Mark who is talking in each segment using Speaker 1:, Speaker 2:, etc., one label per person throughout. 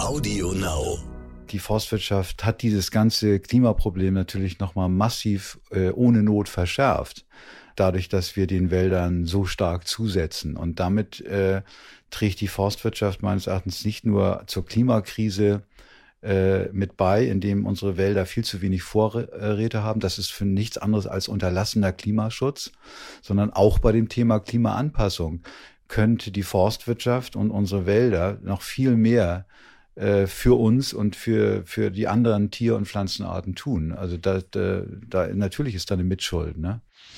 Speaker 1: Audio Now.
Speaker 2: Die Forstwirtschaft hat dieses ganze Klimaproblem natürlich nochmal massiv ohne Not verschärft, dadurch, dass wir den Wäldern so stark zusetzen. Und damit trägt die Forstwirtschaft meines Erachtens nicht nur zur Klimakrise mit bei, indem unsere Wälder viel zu wenig Vorräte haben. Das ist für nichts anderes als unterlassener Klimaschutz, sondern auch bei dem Thema Klimaanpassung könnte die Forstwirtschaft und unsere Wälder noch viel mehr für uns und für die anderen Tier- und Pflanzenarten tun. Also da natürlich ist da eine Mitschuld, ne?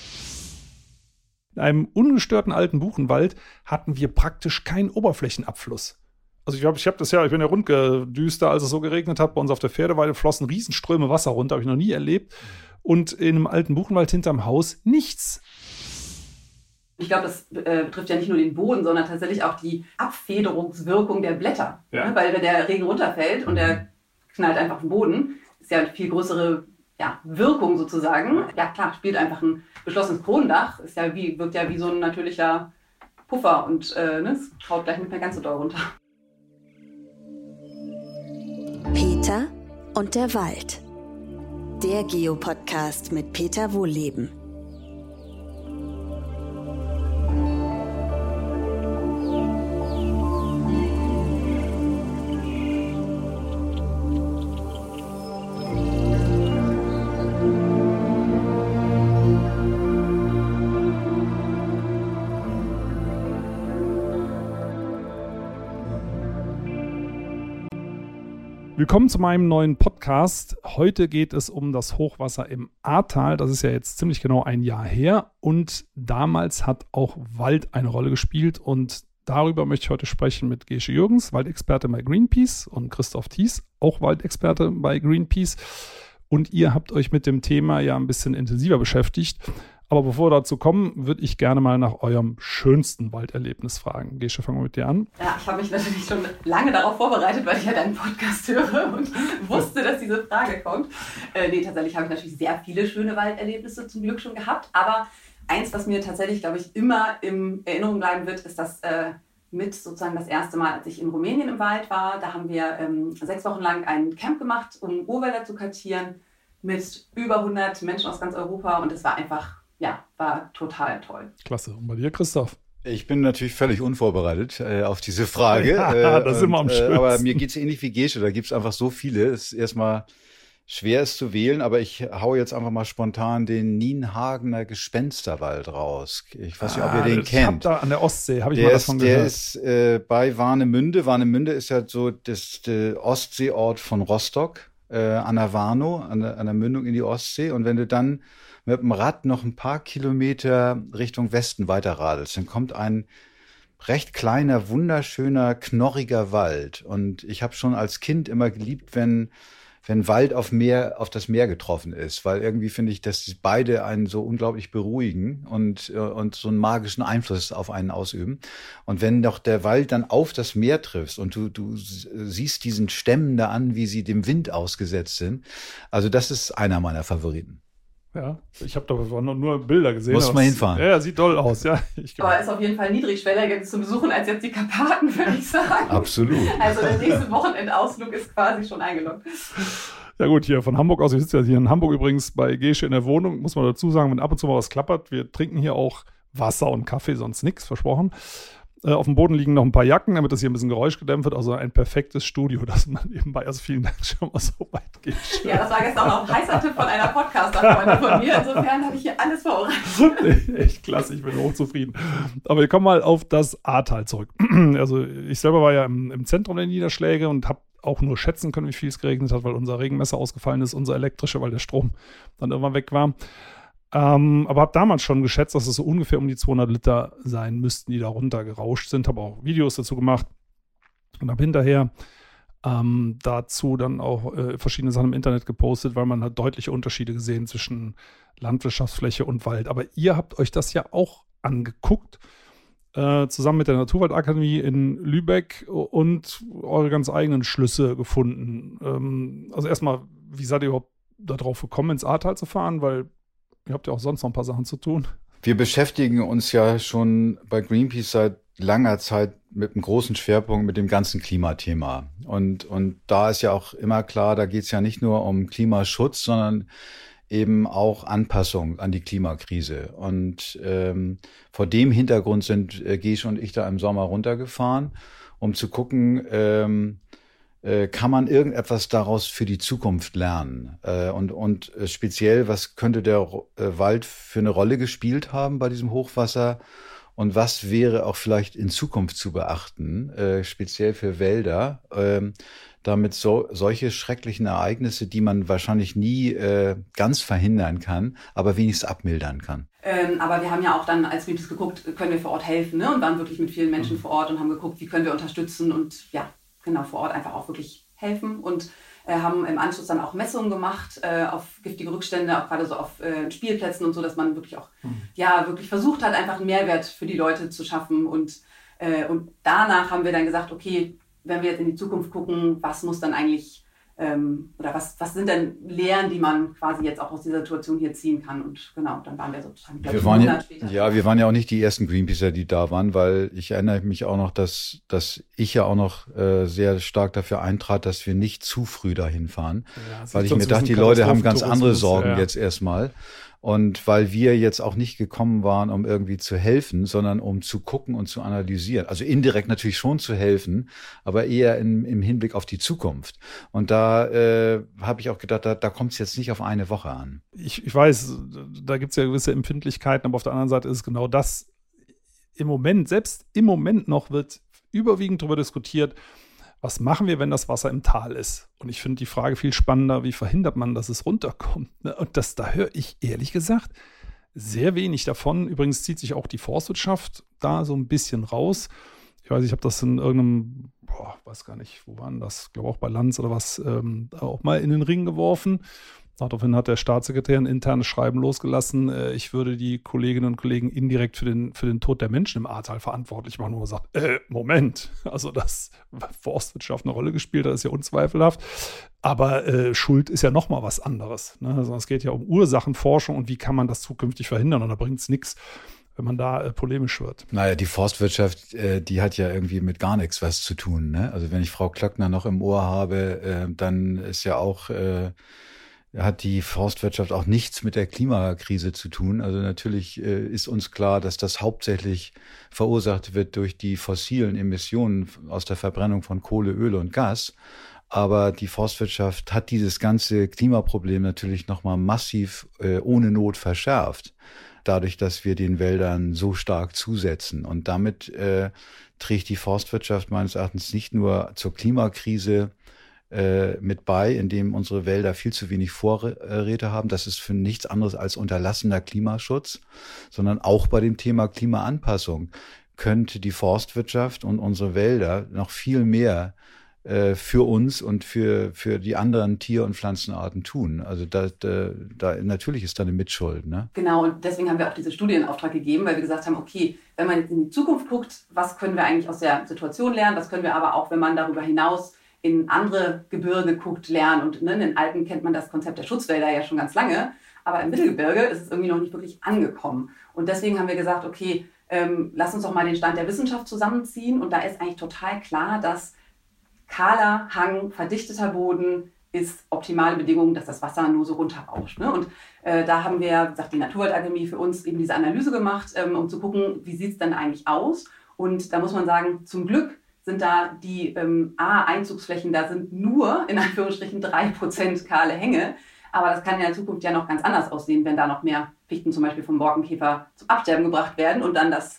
Speaker 3: In einem ungestörten alten Buchenwald hatten wir praktisch keinen Oberflächenabfluss. Also ich bin ja rundgedüster, als es so geregnet hat. Bei uns auf der Pferdeweide flossen Riesenströme Wasser runter, habe ich noch nie erlebt. Und in einem alten Buchenwald hinterm Haus nichts.
Speaker 4: Ich glaube, das betrifft ja nicht nur den Boden, sondern tatsächlich auch die Abfederungswirkung der Blätter. Ja. Ne? Weil wenn der Regen runterfällt und der knallt einfach auf den Boden, ist ja eine viel größere Wirkung sozusagen. Ja klar, spielt einfach ein geschlossenes Kronendach, wirkt ja wie so ein natürlicher Puffer und es haut gleich nicht mehr ganz so doll runter.
Speaker 5: Peter und der Wald. Der Geo-Podcast mit Peter Wohlleben.
Speaker 3: Willkommen zu meinem neuen Podcast. Heute geht es um das Hochwasser im Ahrtal. Das ist ja jetzt ziemlich genau ein Jahr her. Und damals hat auch Wald eine Rolle gespielt. Und darüber möchte ich heute sprechen mit Gesche Jürgens, Waldexperte bei Greenpeace, und Christoph Thies, auch Waldexperte bei Greenpeace. Und ihr habt euch mit dem Thema ja ein bisschen intensiver beschäftigt. Aber bevor wir dazu kommen, würde ich gerne mal nach eurem schönsten Walderlebnis fragen. Gesche, fangen wir mit dir an.
Speaker 4: Ja, ich habe mich natürlich schon lange darauf vorbereitet, weil ich ja deinen Podcast höre und wusste, dass diese Frage kommt. Tatsächlich habe ich natürlich sehr viele schöne Walderlebnisse zum Glück schon gehabt. Aber eins, was mir tatsächlich, glaube ich, immer in Erinnerung bleiben wird, ist das mit sozusagen das erste Mal, als ich in Rumänien im Wald war. Da haben wir 6 Wochen lang ein Camp gemacht, um Urwälder zu kartieren, mit über 100 Menschen aus ganz Europa. Und es war einfach... war total toll.
Speaker 3: Klasse. Und bei dir, Christoph?
Speaker 2: Ich bin natürlich völlig unvorbereitet auf diese Frage.
Speaker 3: Ja, das ist immer am schönsten.
Speaker 2: Aber mir geht es ähnlich wie Gesche. Da gibt es einfach so viele. Es ist erstmal schwer, es zu wählen, aber ich hau jetzt einfach mal spontan den Nienhagener Gespensterwald raus. Ich weiß nicht, ob ihr den kennt.
Speaker 3: Da an der Ostsee habe ich mal davon gehört.
Speaker 2: Der ist bei Warnemünde. Warnemünde ist ja so der Ostseeort von Rostock an der Warnow, an der Mündung in die Ostsee. Und wenn du dann mit dem Rad noch ein paar Kilometer Richtung Westen weiterradelst, dann kommt ein recht kleiner, wunderschöner, knorriger Wald. Und ich habe schon als Kind immer geliebt, wenn Wald auf das Meer getroffen ist, weil irgendwie finde ich, dass beide einen so unglaublich beruhigen und so einen magischen Einfluss auf einen ausüben. Und wenn doch der Wald dann auf das Meer triffst und du siehst diesen Stämmen da an, wie sie dem Wind ausgesetzt sind, also das ist einer meiner Favoriten.
Speaker 3: Ja, ich habe da nur Bilder gesehen.
Speaker 2: Muss man hinfahren.
Speaker 3: Ja, sieht toll aus. Ja,
Speaker 4: aber ist auf jeden Fall niedrigschwelliger zu besuchen als jetzt die Karpaten, würde ich sagen.
Speaker 2: Absolut.
Speaker 4: Also der nächste Wochenendausflug ist quasi schon eingeloggt.
Speaker 3: Ja gut, hier von Hamburg aus. Ich sitze ja hier in Hamburg übrigens bei Gesche in der Wohnung. Muss man dazu sagen, wenn ab und zu mal was klappert. Wir trinken hier auch Wasser und Kaffee, sonst nichts, versprochen. Auf dem Boden liegen noch ein paar Jacken, damit das hier ein bisschen Geräusch gedämpft wird. Also ein perfektes Studio, das man nebenbei. Also vielen Dank schon mal so weit geht.
Speaker 4: Ja, das war gestern auch noch ein heißer Tipp von einer Podcaster-Freundin von mir. Insofern habe ich hier alles vorbereitet.
Speaker 3: Echt klasse, ich bin hochzufrieden. Aber wir kommen mal auf das Ahrtal zurück. Also ich selber war ja im Zentrum der Niederschläge und habe auch nur schätzen können, wie viel es geregnet hat, weil unser Regenmesser ausgefallen ist, unser elektrische, weil der Strom dann irgendwann weg war. Aber habe damals schon geschätzt, dass es so ungefähr um die 200 Liter sein müssten, die da runter gerauscht sind. Habe auch Videos dazu gemacht und habe hinterher dazu dann auch verschiedene Sachen im Internet gepostet, weil man hat deutliche Unterschiede gesehen zwischen Landwirtschaftsfläche und Wald. Aber ihr habt euch das ja auch angeguckt, zusammen mit der Naturwaldakademie in Lübeck und eure ganz eigenen Schlüsse gefunden. Also erstmal, wie seid ihr überhaupt darauf gekommen, ins Ahrtal zu fahren? Weil ihr habt ja auch sonst noch ein paar Sachen zu tun.
Speaker 2: Wir beschäftigen uns ja schon bei Greenpeace seit langer Zeit mit einem großen Schwerpunkt mit dem ganzen Klimathema. Und da ist ja auch immer klar, da geht es ja nicht nur um Klimaschutz, sondern eben auch Anpassung an die Klimakrise. Und vor dem Hintergrund sind Gesche und ich da im Sommer runtergefahren, um zu gucken, kann man irgendetwas daraus für die Zukunft lernen? Und speziell, was könnte der Wald für eine Rolle gespielt haben bei diesem Hochwasser? Und was wäre auch vielleicht in Zukunft zu beachten, speziell für Wälder, damit solche schrecklichen Ereignisse, die man wahrscheinlich nie ganz verhindern kann, aber wenigstens abmildern kann?
Speaker 4: Aber wir haben ja auch dann als Greenpeace geguckt, können wir vor Ort helfen, ne? Und waren wirklich mit vielen Menschen vor Ort und haben geguckt, wie können wir unterstützen und ja, genau, vor Ort einfach auch wirklich helfen und haben im Anschluss dann auch Messungen gemacht auf giftige Rückstände, auch gerade so auf Spielplätzen und so, dass man wirklich auch wirklich versucht hat, einfach einen Mehrwert für die Leute zu schaffen und danach haben wir dann gesagt, okay, wenn wir jetzt in die Zukunft gucken, was muss dann eigentlich oder was sind denn Lehren, die man quasi jetzt auch aus dieser Situation hier ziehen kann? Und genau, dann waren wir sozusagen, glaube ich, einen Monat später.
Speaker 2: Ja, wir waren ja auch nicht die ersten Greenpeacer, die da waren, weil ich erinnere mich auch noch, dass ich ja auch noch sehr stark dafür eintrat, dass wir nicht zu früh dahin fahren, weil ich mir dachte, die Leute haben ganz andere Sorgen jetzt erstmal. Und weil wir jetzt auch nicht gekommen waren, um irgendwie zu helfen, sondern um zu gucken und zu analysieren. Also indirekt natürlich schon zu helfen, aber eher im Hinblick auf die Zukunft. Und da habe ich auch gedacht, da kommt es jetzt nicht auf eine Woche an.
Speaker 3: Ich weiß, da gibt es ja gewisse Empfindlichkeiten, aber auf der anderen Seite ist es genau das. Selbst im Moment noch wird überwiegend darüber diskutiert, was machen wir, wenn das Wasser im Tal ist? Und ich finde die Frage viel spannender, wie verhindert man, dass es runterkommt? Und da höre ich ehrlich gesagt sehr wenig davon. Übrigens zieht sich auch die Forstwirtschaft da so ein bisschen raus. Ich weiß, ich habe das in irgendeinem, weiß gar nicht, wo war denn das? Ich glaube auch bei Lanz oder was, auch mal in den Ring geworfen. Daraufhin hat der Staatssekretär ein internes Schreiben losgelassen, ich würde die Kolleginnen und Kollegen indirekt für den Tod der Menschen im Ahrtal verantwortlich machen, wo man sagt, Moment, also dass Forstwirtschaft eine Rolle gespielt hat, ist ja unzweifelhaft, aber Schuld ist ja nochmal was anderes. Ne? Also es geht ja um Ursachenforschung und wie kann man das zukünftig verhindern und da bringt es nichts, wenn man da polemisch wird.
Speaker 2: Naja, die Forstwirtschaft, die hat ja irgendwie mit gar nichts was zu tun. Ne? Also wenn ich Frau Klöckner noch im Ohr habe, dann ist ja auch... hat die Forstwirtschaft auch nichts mit der Klimakrise zu tun. Also natürlich ist uns klar, dass das hauptsächlich verursacht wird durch die fossilen Emissionen aus der Verbrennung von Kohle, Öl und Gas. Aber die Forstwirtschaft hat dieses ganze Klimaproblem natürlich nochmal massiv ohne Not verschärft. Dadurch, dass wir den Wäldern so stark zusetzen. Und damit trägt die Forstwirtschaft meines Erachtens nicht nur zur Klimakrise mit bei, indem unsere Wälder viel zu wenig Vorräte haben. Das ist für nichts anderes als unterlassener Klimaschutz, sondern auch bei dem Thema Klimaanpassung könnte die Forstwirtschaft und unsere Wälder noch viel mehr für uns und für die anderen Tier- und Pflanzenarten tun. Also da natürlich ist da eine Mitschuld. Ne?
Speaker 4: Genau, und deswegen haben wir auch diese Studie in Auftrag gegeben, weil wir gesagt haben, okay, wenn man jetzt in die Zukunft guckt, was können wir eigentlich aus der Situation lernen, was können wir aber auch, wenn man darüber hinaus in andere Gebirge guckt, lernen. Und in den Alpen kennt man das Konzept der Schutzwälder ja schon ganz lange, aber im Mittelgebirge ist es irgendwie noch nicht wirklich angekommen. Und deswegen haben wir gesagt, okay, lass uns doch mal den Stand der Wissenschaft zusammenziehen. Und da ist eigentlich total klar, dass kahler Hang, verdichteter Boden ist optimale Bedingung, dass das Wasser nur so runterrauscht. Ne? Und da haben wir, wie gesagt, die Naturwaldakademie für uns eben diese Analyse gemacht, um zu gucken, wie sieht es denn eigentlich aus. Und da muss man sagen, zum Glück sind da die Einzugsflächen, da sind nur, in Anführungsstrichen, 3% kahle Hänge. Aber das kann in der Zukunft ja noch ganz anders aussehen, wenn da noch mehr Fichten zum Beispiel vom Borkenkäfer zum Absterben gebracht werden und dann das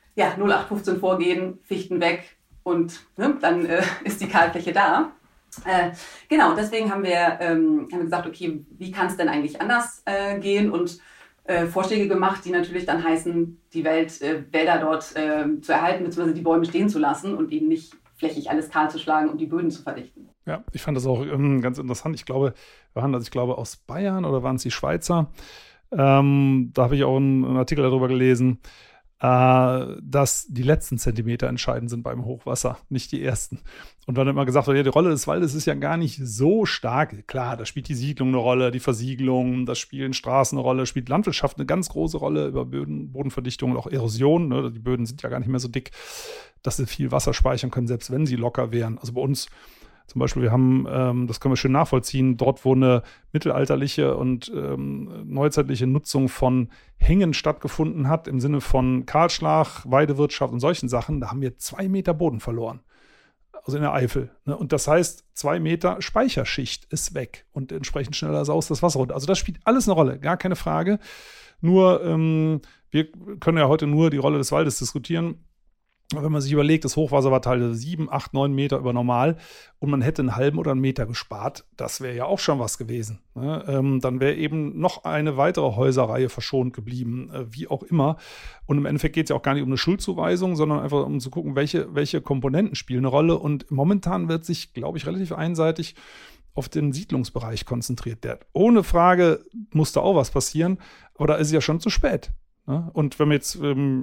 Speaker 4: 0815 Vorgehen, Fichten weg und dann ist die Kahlfläche da. Genau, und deswegen haben wir gesagt, okay, wie kann es denn eigentlich anders gehen und Vorschläge gemacht, die natürlich dann heißen, die Wälder dort zu erhalten, beziehungsweise die Bäume stehen zu lassen und eben nicht flächig alles kahl zu schlagen und die Böden zu verdichten.
Speaker 3: Ja, ich fand das auch ganz interessant. Ich glaube, aus Bayern oder waren es die Schweizer? Da habe ich auch einen Artikel darüber gelesen. dass die letzten Zentimeter entscheidend sind beim Hochwasser, nicht die ersten. Und dann immer gesagt wird, ja, die Rolle des Waldes ist ja gar nicht so stark. Klar, da spielt die Siedlung eine Rolle, die Versiegelung, das spielen Straßen eine Rolle, spielt Landwirtschaft eine ganz große Rolle über Bodenverdichtung und auch Erosion. Ne? Die Böden sind ja gar nicht mehr so dick, dass sie viel Wasser speichern können, selbst wenn sie locker wären. Also bei uns zum Beispiel, wir haben, das können wir schön nachvollziehen, dort, wo eine mittelalterliche und neuzeitliche Nutzung von Hängen stattgefunden hat, im Sinne von Kahlschlag, Weidewirtschaft und solchen Sachen, da haben wir 2 Meter Boden verloren. Also in der Eifel. Ne? Und das heißt, 2 Meter Speicherschicht ist weg und entsprechend schneller saust das Wasser runter. Also das spielt alles eine Rolle, gar keine Frage. Nur, wir können ja heute nur die Rolle des Waldes diskutieren. Wenn man sich überlegt, das Hochwasser war teilweise 7, 8, 9 Meter über normal und man hätte einen halben oder einen Meter gespart, das wäre ja auch schon was gewesen. Ne? Dann wäre eben noch eine weitere Häuserreihe verschont geblieben, wie auch immer. Und im Endeffekt geht es ja auch gar nicht um eine Schuldzuweisung, sondern einfach um zu gucken, welche Komponenten spielen eine Rolle. Und momentan wird sich, glaube ich, relativ einseitig auf den Siedlungsbereich konzentriert. Ohne Frage muss da auch was passieren, aber da ist es ja schon zu spät. Und wenn wir jetzt,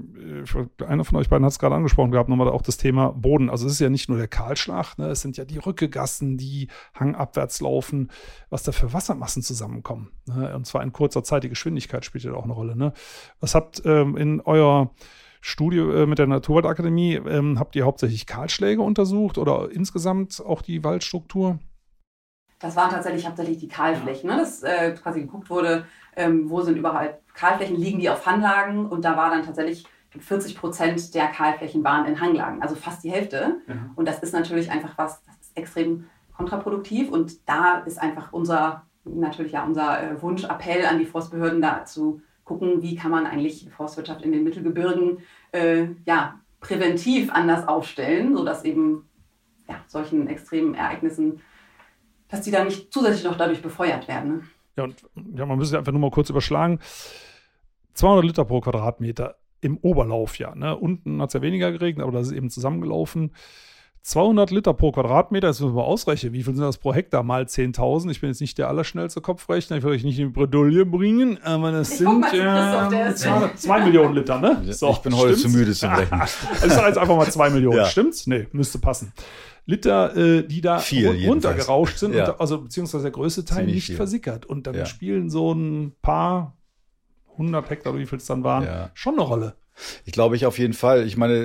Speaker 3: einer von euch beiden hat es gerade angesprochen gehabt, nochmal auch das Thema Boden. Also es ist ja nicht nur der Kahlschlag, ne? Es sind ja die Rückegassen, die hangabwärts laufen, was da für Wassermassen zusammenkommen. Ne? Und zwar in kurzer Zeit, die Geschwindigkeit spielt ja auch eine Rolle. Ne? Was habt in eurer Studie mit der Naturwaldakademie, habt ihr hauptsächlich Kahlschläge untersucht oder insgesamt auch die Waldstruktur?
Speaker 4: Das waren tatsächlich hauptsächlich die Kahlflächen, ne? Dass quasi geguckt wurde, wo sind überall Kahlflächen, liegen die auf Hanglagen, und da war dann tatsächlich 40% der Kahlflächen waren in Hanglagen, also fast die Hälfte. Ja. Und das ist natürlich einfach das ist extrem kontraproduktiv, und da ist einfach unser Wunsch, Appell an die Forstbehörden, da zu gucken, wie kann man eigentlich Forstwirtschaft in den Mittelgebirgen präventiv anders aufstellen, sodass eben solchen extremen Ereignissen, dass die dann nicht zusätzlich noch dadurch befeuert werden. Ne?
Speaker 3: Ja, und man müsste einfach nur mal kurz überschlagen. 200 Liter pro Quadratmeter im Oberlaufjahr. Ne? Unten hat es ja weniger geregnet, aber das ist eben zusammengelaufen. 200 Liter pro Quadratmeter, das müssen wir mal ausrechnen. Wie viel sind das pro Hektar mal 10.000? Ich bin jetzt nicht der allerschnellste Kopfrechner, ich will euch nicht in die Bredouille bringen, aber das sind 2 Millionen Liter, ne? So,
Speaker 2: ich bin heute zu müde zu rechnen.
Speaker 3: Also ich sage jetzt einfach mal 2 Millionen, ja. Stimmt's? Nee, müsste passen. Liter, die da runtergerauscht sind,
Speaker 2: ja.
Speaker 3: Beziehungsweise der größte Teil ziemlich nicht viel versickert. Und dann spielen so ein paar 100 Hektar, wie viel es dann waren, schon eine Rolle.
Speaker 2: Ich glaube, auf jeden Fall. Ich meine,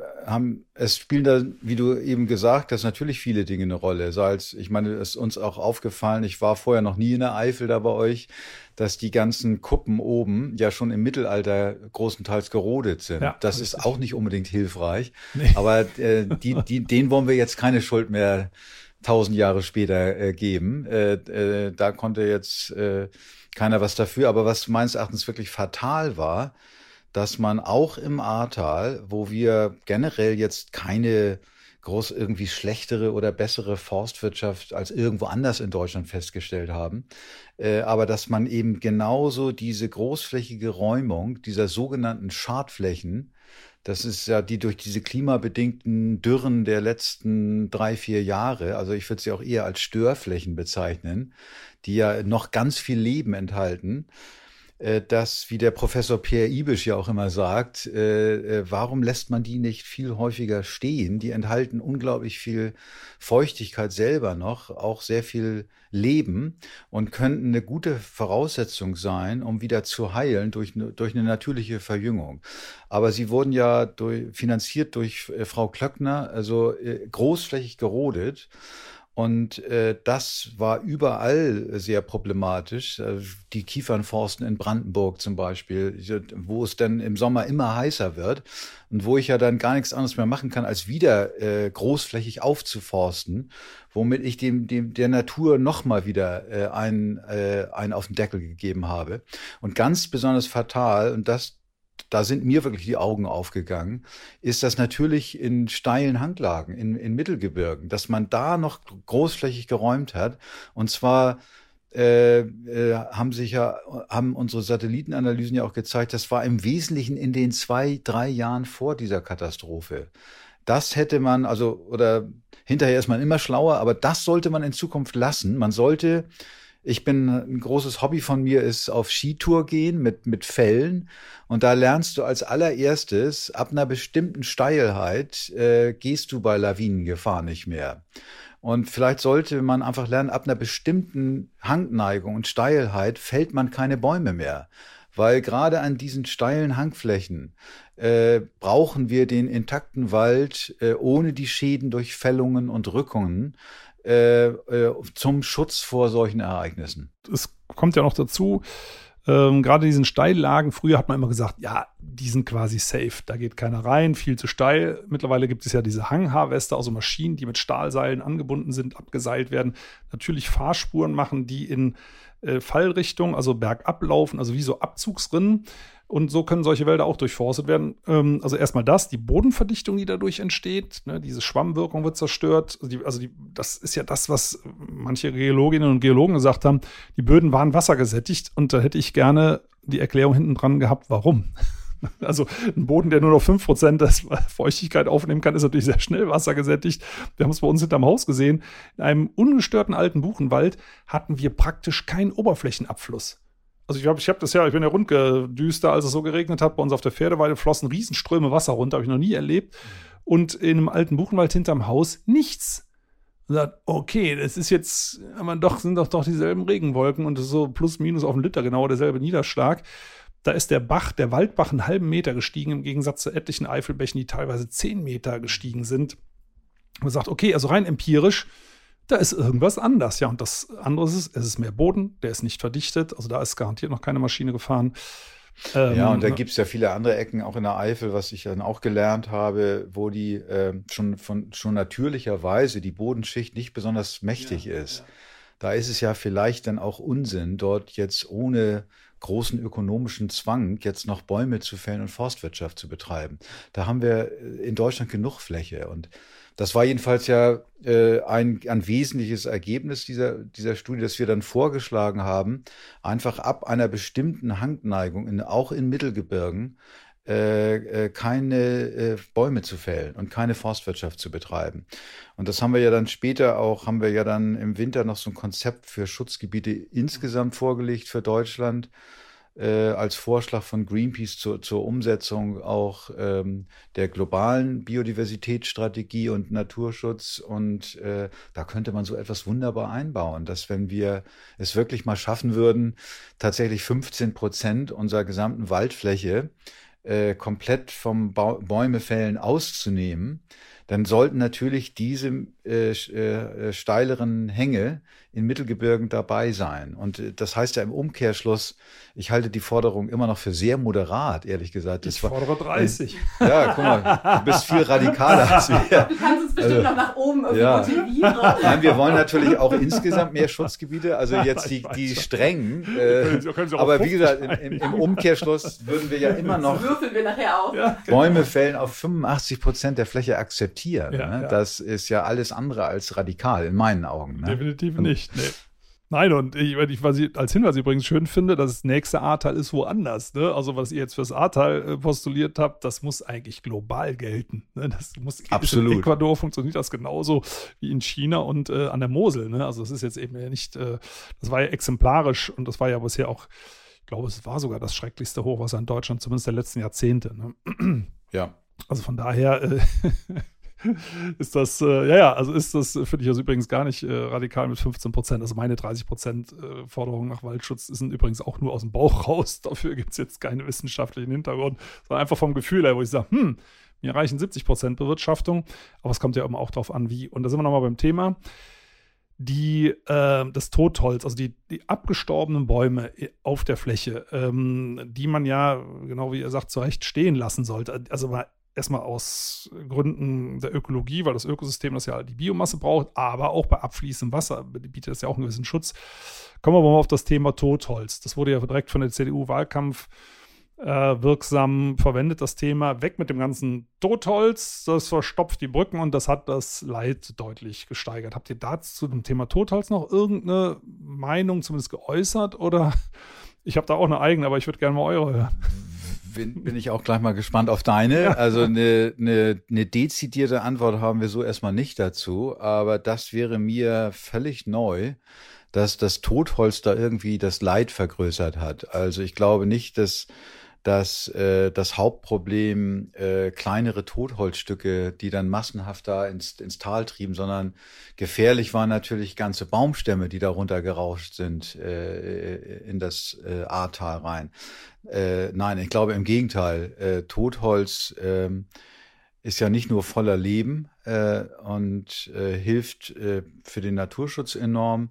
Speaker 2: es spielen da, wie du eben gesagt hast, natürlich viele Dinge eine Rolle. Ich meine, es ist uns auch aufgefallen, ich war vorher noch nie in der Eifel da bei euch, dass die ganzen Kuppen oben ja schon im Mittelalter großenteils gerodet sind. Ja, das ist auch nicht unbedingt hilfreich. Nee. Aber denen wollen wir jetzt keine Schuld mehr 1000 Jahre später geben. Da konnte jetzt keiner was dafür. Aber was meines Erachtens wirklich fatal war, dass man auch im Ahrtal, wo wir generell jetzt keine groß irgendwie schlechtere oder bessere Forstwirtschaft als irgendwo anders in Deutschland festgestellt haben, aber dass man eben genauso diese großflächige Räumung dieser sogenannten Schadflächen, das ist ja die durch diese klimabedingten Dürren der letzten 3-4 Jahre, also ich würde sie auch eher als Störflächen bezeichnen, die ja noch ganz viel Leben enthalten, dass, wie der Professor Pierre Ibisch ja auch immer sagt, warum lässt man die nicht viel häufiger stehen? Die enthalten unglaublich viel Feuchtigkeit selber noch, auch sehr viel Leben, und könnten eine gute Voraussetzung sein, um wieder zu heilen durch eine natürliche Verjüngung. Aber sie wurden ja finanziert durch Frau Klöckner, also großflächig gerodet. Und das war überall sehr problematisch. Die Kiefernforsten in Brandenburg zum Beispiel, wo es dann im Sommer immer heißer wird und wo ich ja dann gar nichts anderes mehr machen kann, als wieder großflächig aufzuforsten, womit ich der Natur nochmal wieder einen auf den Deckel gegeben habe. Und ganz besonders fatal, und da sind mir wirklich die Augen aufgegangen, ist das natürlich in steilen Hanglagen, in Mittelgebirgen, dass man da noch großflächig geräumt hat. Und zwar haben unsere Satellitenanalysen ja auch gezeigt, das war im Wesentlichen in den 2-3 Jahren vor dieser Katastrophe. Das hätte man, oder hinterher ist man immer schlauer, aber das sollte man in Zukunft lassen. Man sollte ein großes Hobby von mir ist auf Skitour gehen mit Fällen. Und da lernst du als allererstes, ab einer bestimmten Steilheit, gehst du bei Lawinengefahr nicht mehr. Und vielleicht sollte man einfach lernen, ab einer bestimmten Hangneigung und Steilheit fällt man keine Bäume mehr. Weil gerade an diesen steilen Hangflächen brauchen wir den intakten Wald ohne die Schäden durch Fällungen und Rückungen zum Schutz vor solchen Ereignissen.
Speaker 3: Es kommt ja noch dazu, gerade diesen Steillagen, früher hat man immer gesagt, ja, die sind quasi safe, da geht keiner rein, viel zu steil. Mittlerweile gibt es ja diese Hanghaarweste, also Maschinen, die mit Stahlseilen angebunden sind, abgeseilt werden, natürlich Fahrspuren machen, die in Fallrichtung, also bergab laufen, also wie so Abzugsrinnen. Und so können solche Wälder auch durchforstet werden. Also erstmal die Bodenverdichtung, die dadurch entsteht, ne, diese Schwammwirkung wird zerstört. Das ist ja das, was manche Geologinnen und Geologen gesagt haben. Die Böden waren wassergesättigt und da hätte ich gerne die Erklärung hinten dran gehabt, warum. Also ein Boden, der nur noch 5% der Feuchtigkeit aufnehmen kann, ist natürlich sehr schnell wassergesättigt. Wir haben es bei uns hinterm Haus gesehen. In einem ungestörten alten Buchenwald hatten wir praktisch keinen Oberflächenabfluss. Also ich bin ja rundgedüster, als es so geregnet hat. Bei uns auf der Pferdeweide flossen Riesenströme Wasser runter, habe ich noch nie erlebt. Und in einem alten Buchenwald hinterm Haus nichts. Und sagt, okay, das ist jetzt, sind doch dieselben Regenwolken und so plus minus auf einen Liter genau derselbe Niederschlag. Da ist der Waldbach einen halben Meter gestiegen, im Gegensatz zu etlichen Eifelbächen, die teilweise 10 Meter gestiegen sind. Man sagt, okay, also rein empirisch, da ist irgendwas anders. Ja, und das andere ist, es ist mehr Boden, der ist nicht verdichtet. Also da ist garantiert noch keine Maschine gefahren.
Speaker 2: Ja, und da gibt es ja viele andere Ecken, auch in der Eifel, was ich dann auch gelernt habe, wo die schon natürlicherweise die Bodenschicht nicht besonders mächtig ist. Ja. Da ist es ja vielleicht dann auch Unsinn, dort jetzt ohne großen ökonomischen Zwang jetzt noch Bäume zu fällen und Forstwirtschaft zu betreiben. Da haben wir in Deutschland genug Fläche und das war jedenfalls ja ein wesentliches Ergebnis dieser Studie, dass wir dann vorgeschlagen haben, einfach ab einer bestimmten Hangneigung, auch in Mittelgebirgen, keine Bäume zu fällen und keine Forstwirtschaft zu betreiben. Und das haben wir ja dann im Winter noch so ein Konzept für Schutzgebiete insgesamt vorgelegt für Deutschland, als Vorschlag von Greenpeace zur Umsetzung auch der globalen Biodiversitätsstrategie und Naturschutz. Und da könnte man so etwas wunderbar einbauen, dass wenn wir es wirklich mal schaffen würden, tatsächlich 15% unserer gesamten Waldfläche komplett vom Bäumefällen auszunehmen, dann sollten natürlich diese steileren Hänge in Mittelgebirgen dabei sein. Und das heißt ja im Umkehrschluss, ich halte die Forderung immer noch für sehr moderat, ehrlich gesagt.
Speaker 3: Ich fordere 30.
Speaker 2: Ja, guck mal, du bist viel radikaler als wir.
Speaker 4: Du kannst uns bestimmt noch nach oben irgendwie motivieren.
Speaker 2: Nein, wir wollen natürlich auch insgesamt mehr Schutzgebiete, also jetzt die strengen. Aber wie gesagt, im Umkehrschluss würden wir ja immer noch
Speaker 4: würfeln wir nachher aus.
Speaker 3: Ja,
Speaker 2: Bäume fällen auf 85% der Fläche akzeptieren.
Speaker 3: Ja,
Speaker 2: ne?
Speaker 3: ja.
Speaker 2: Das ist ja alles andere als radikal, in meinen Augen. Ne?
Speaker 3: Definitiv nicht. Nee. Nein, und was ich als Hinweis übrigens schön finde, dass das nächste Ahrtal ist woanders. Ne? Also was ihr jetzt fürs Ahrtal postuliert habt, das muss eigentlich global gelten. Ne? Das muss
Speaker 2: Absolut.
Speaker 3: In Ecuador funktioniert das genauso wie in China und an der Mosel. Ne? Also es ist jetzt eben ja nicht, das war ja exemplarisch und das war ja bisher auch, ich glaube, es war sogar das schrecklichste Hochwasser in Deutschland, zumindest der letzten Jahrzehnte. Ne?
Speaker 2: Ja.
Speaker 3: Also von daher ist das, finde ich also übrigens gar nicht radikal mit 15%. Also meine 30% Forderung nach Waldschutz sind übrigens auch nur aus dem Bauch raus. Dafür gibt es jetzt keinen wissenschaftlichen Hintergrund, sondern einfach vom Gefühl her, wo ich sage, mir reichen 70% Bewirtschaftung, aber es kommt ja immer auch drauf an, wie. Und da sind wir nochmal beim Thema. Das Totholz, also die abgestorbenen Bäume auf der Fläche, die man ja, genau wie ihr sagt, zurecht stehen lassen sollte. Also erstmal aus Gründen der Ökologie, weil das Ökosystem das ja die Biomasse braucht, aber auch bei abfließendem Wasser bietet das ja auch einen gewissen Schutz. Kommen wir aber mal auf das Thema Totholz. Das wurde ja direkt von der CDU-Wahlkampf wirksam verwendet, das Thema. Weg mit dem ganzen Totholz, das verstopft die Brücken und das hat das Leid deutlich gesteigert. Habt ihr dazu zu dem Thema Totholz noch irgendeine Meinung zumindest geäußert? Oder ich habe da auch eine eigene, aber ich würde gerne mal eure hören.
Speaker 2: Bin ich auch gleich mal gespannt auf deine. Ja. Also eine dezidierte Antwort haben wir so erstmal nicht dazu, aber das wäre mir völlig neu, dass das Totholz da irgendwie das Leid vergrößert hat. Also ich glaube nicht, dass das Hauptproblem kleinere Totholzstücke, die dann massenhaft da ins Tal trieben, sondern gefährlich waren natürlich ganze Baumstämme, die darunter gerauscht sind in das Ahrtal rein. Nein, ich glaube im Gegenteil. Totholz ist ja nicht nur voller Leben und hilft für den Naturschutz enorm,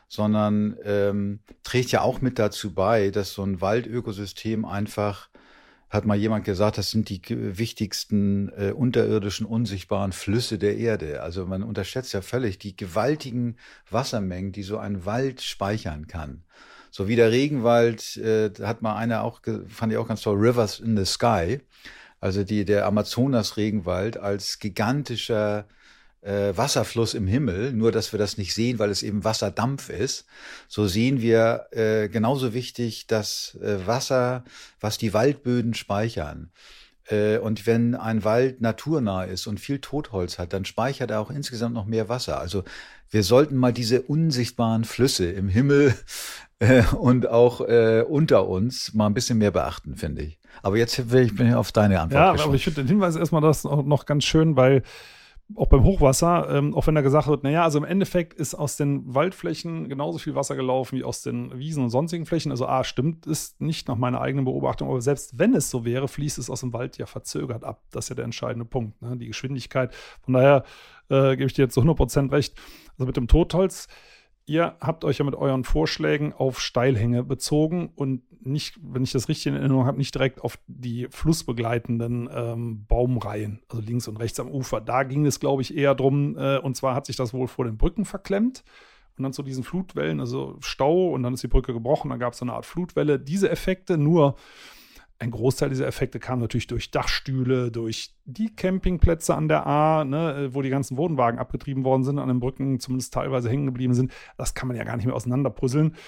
Speaker 2: sondern trägt ja auch mit dazu bei, dass so ein Waldökosystem einfach, hat mal jemand gesagt, das sind die wichtigsten unterirdischen, unsichtbaren Flüsse der Erde. Also man unterschätzt ja völlig die gewaltigen Wassermengen, die so ein Wald speichern kann. So wie der Regenwald, hat mal einer auch, fand ich auch ganz toll, Rivers in the Sky. Also der Amazonas-Regenwald als gigantischer Wasserfluss im Himmel, nur dass wir das nicht sehen, weil es eben Wasserdampf ist. So sehen wir genauso wichtig das Wasser, was die Waldböden speichern. Und wenn ein Wald naturnah ist und viel Totholz hat, dann speichert er auch insgesamt noch mehr Wasser. Also wir sollten mal diese unsichtbaren Flüsse im Himmel und auch unter uns mal ein bisschen mehr beachten, finde ich. Aber jetzt bin ich auf deine Antwort gespannt.
Speaker 3: Aber ich finde den Hinweis erstmal das auch noch ganz schön, weil auch beim Hochwasser, auch wenn da gesagt wird, naja, also im Endeffekt ist aus den Waldflächen genauso viel Wasser gelaufen wie aus den Wiesen und sonstigen Flächen. Also stimmt, ist nicht nach meiner eigenen Beobachtung, aber selbst wenn es so wäre, fließt es aus dem Wald ja verzögert ab. Das ist ja der entscheidende Punkt, ne? Die Geschwindigkeit. Von daher gebe ich dir jetzt zu 100% recht. Also mit dem Totholz, ihr habt euch ja mit euren Vorschlägen auf Steilhänge bezogen und nicht, wenn ich das richtig in Erinnerung habe, nicht direkt auf die flussbegleitenden Baumreihen, also links und rechts am Ufer. Da ging es, glaube ich, eher drum, und zwar hat sich das wohl vor den Brücken verklemmt und dann zu diesen Flutwellen, also Stau und dann ist die Brücke gebrochen, dann gab es so eine Art Flutwelle. Diese Effekte, nur ein Großteil dieser Effekte kam natürlich durch Dachstühle, durch die Campingplätze an der Ahr, ne, wo die ganzen Wohnwagen abgetrieben worden sind, an den Brücken zumindest teilweise hängen geblieben sind. Das kann man ja gar nicht mehr auseinanderpuzzeln.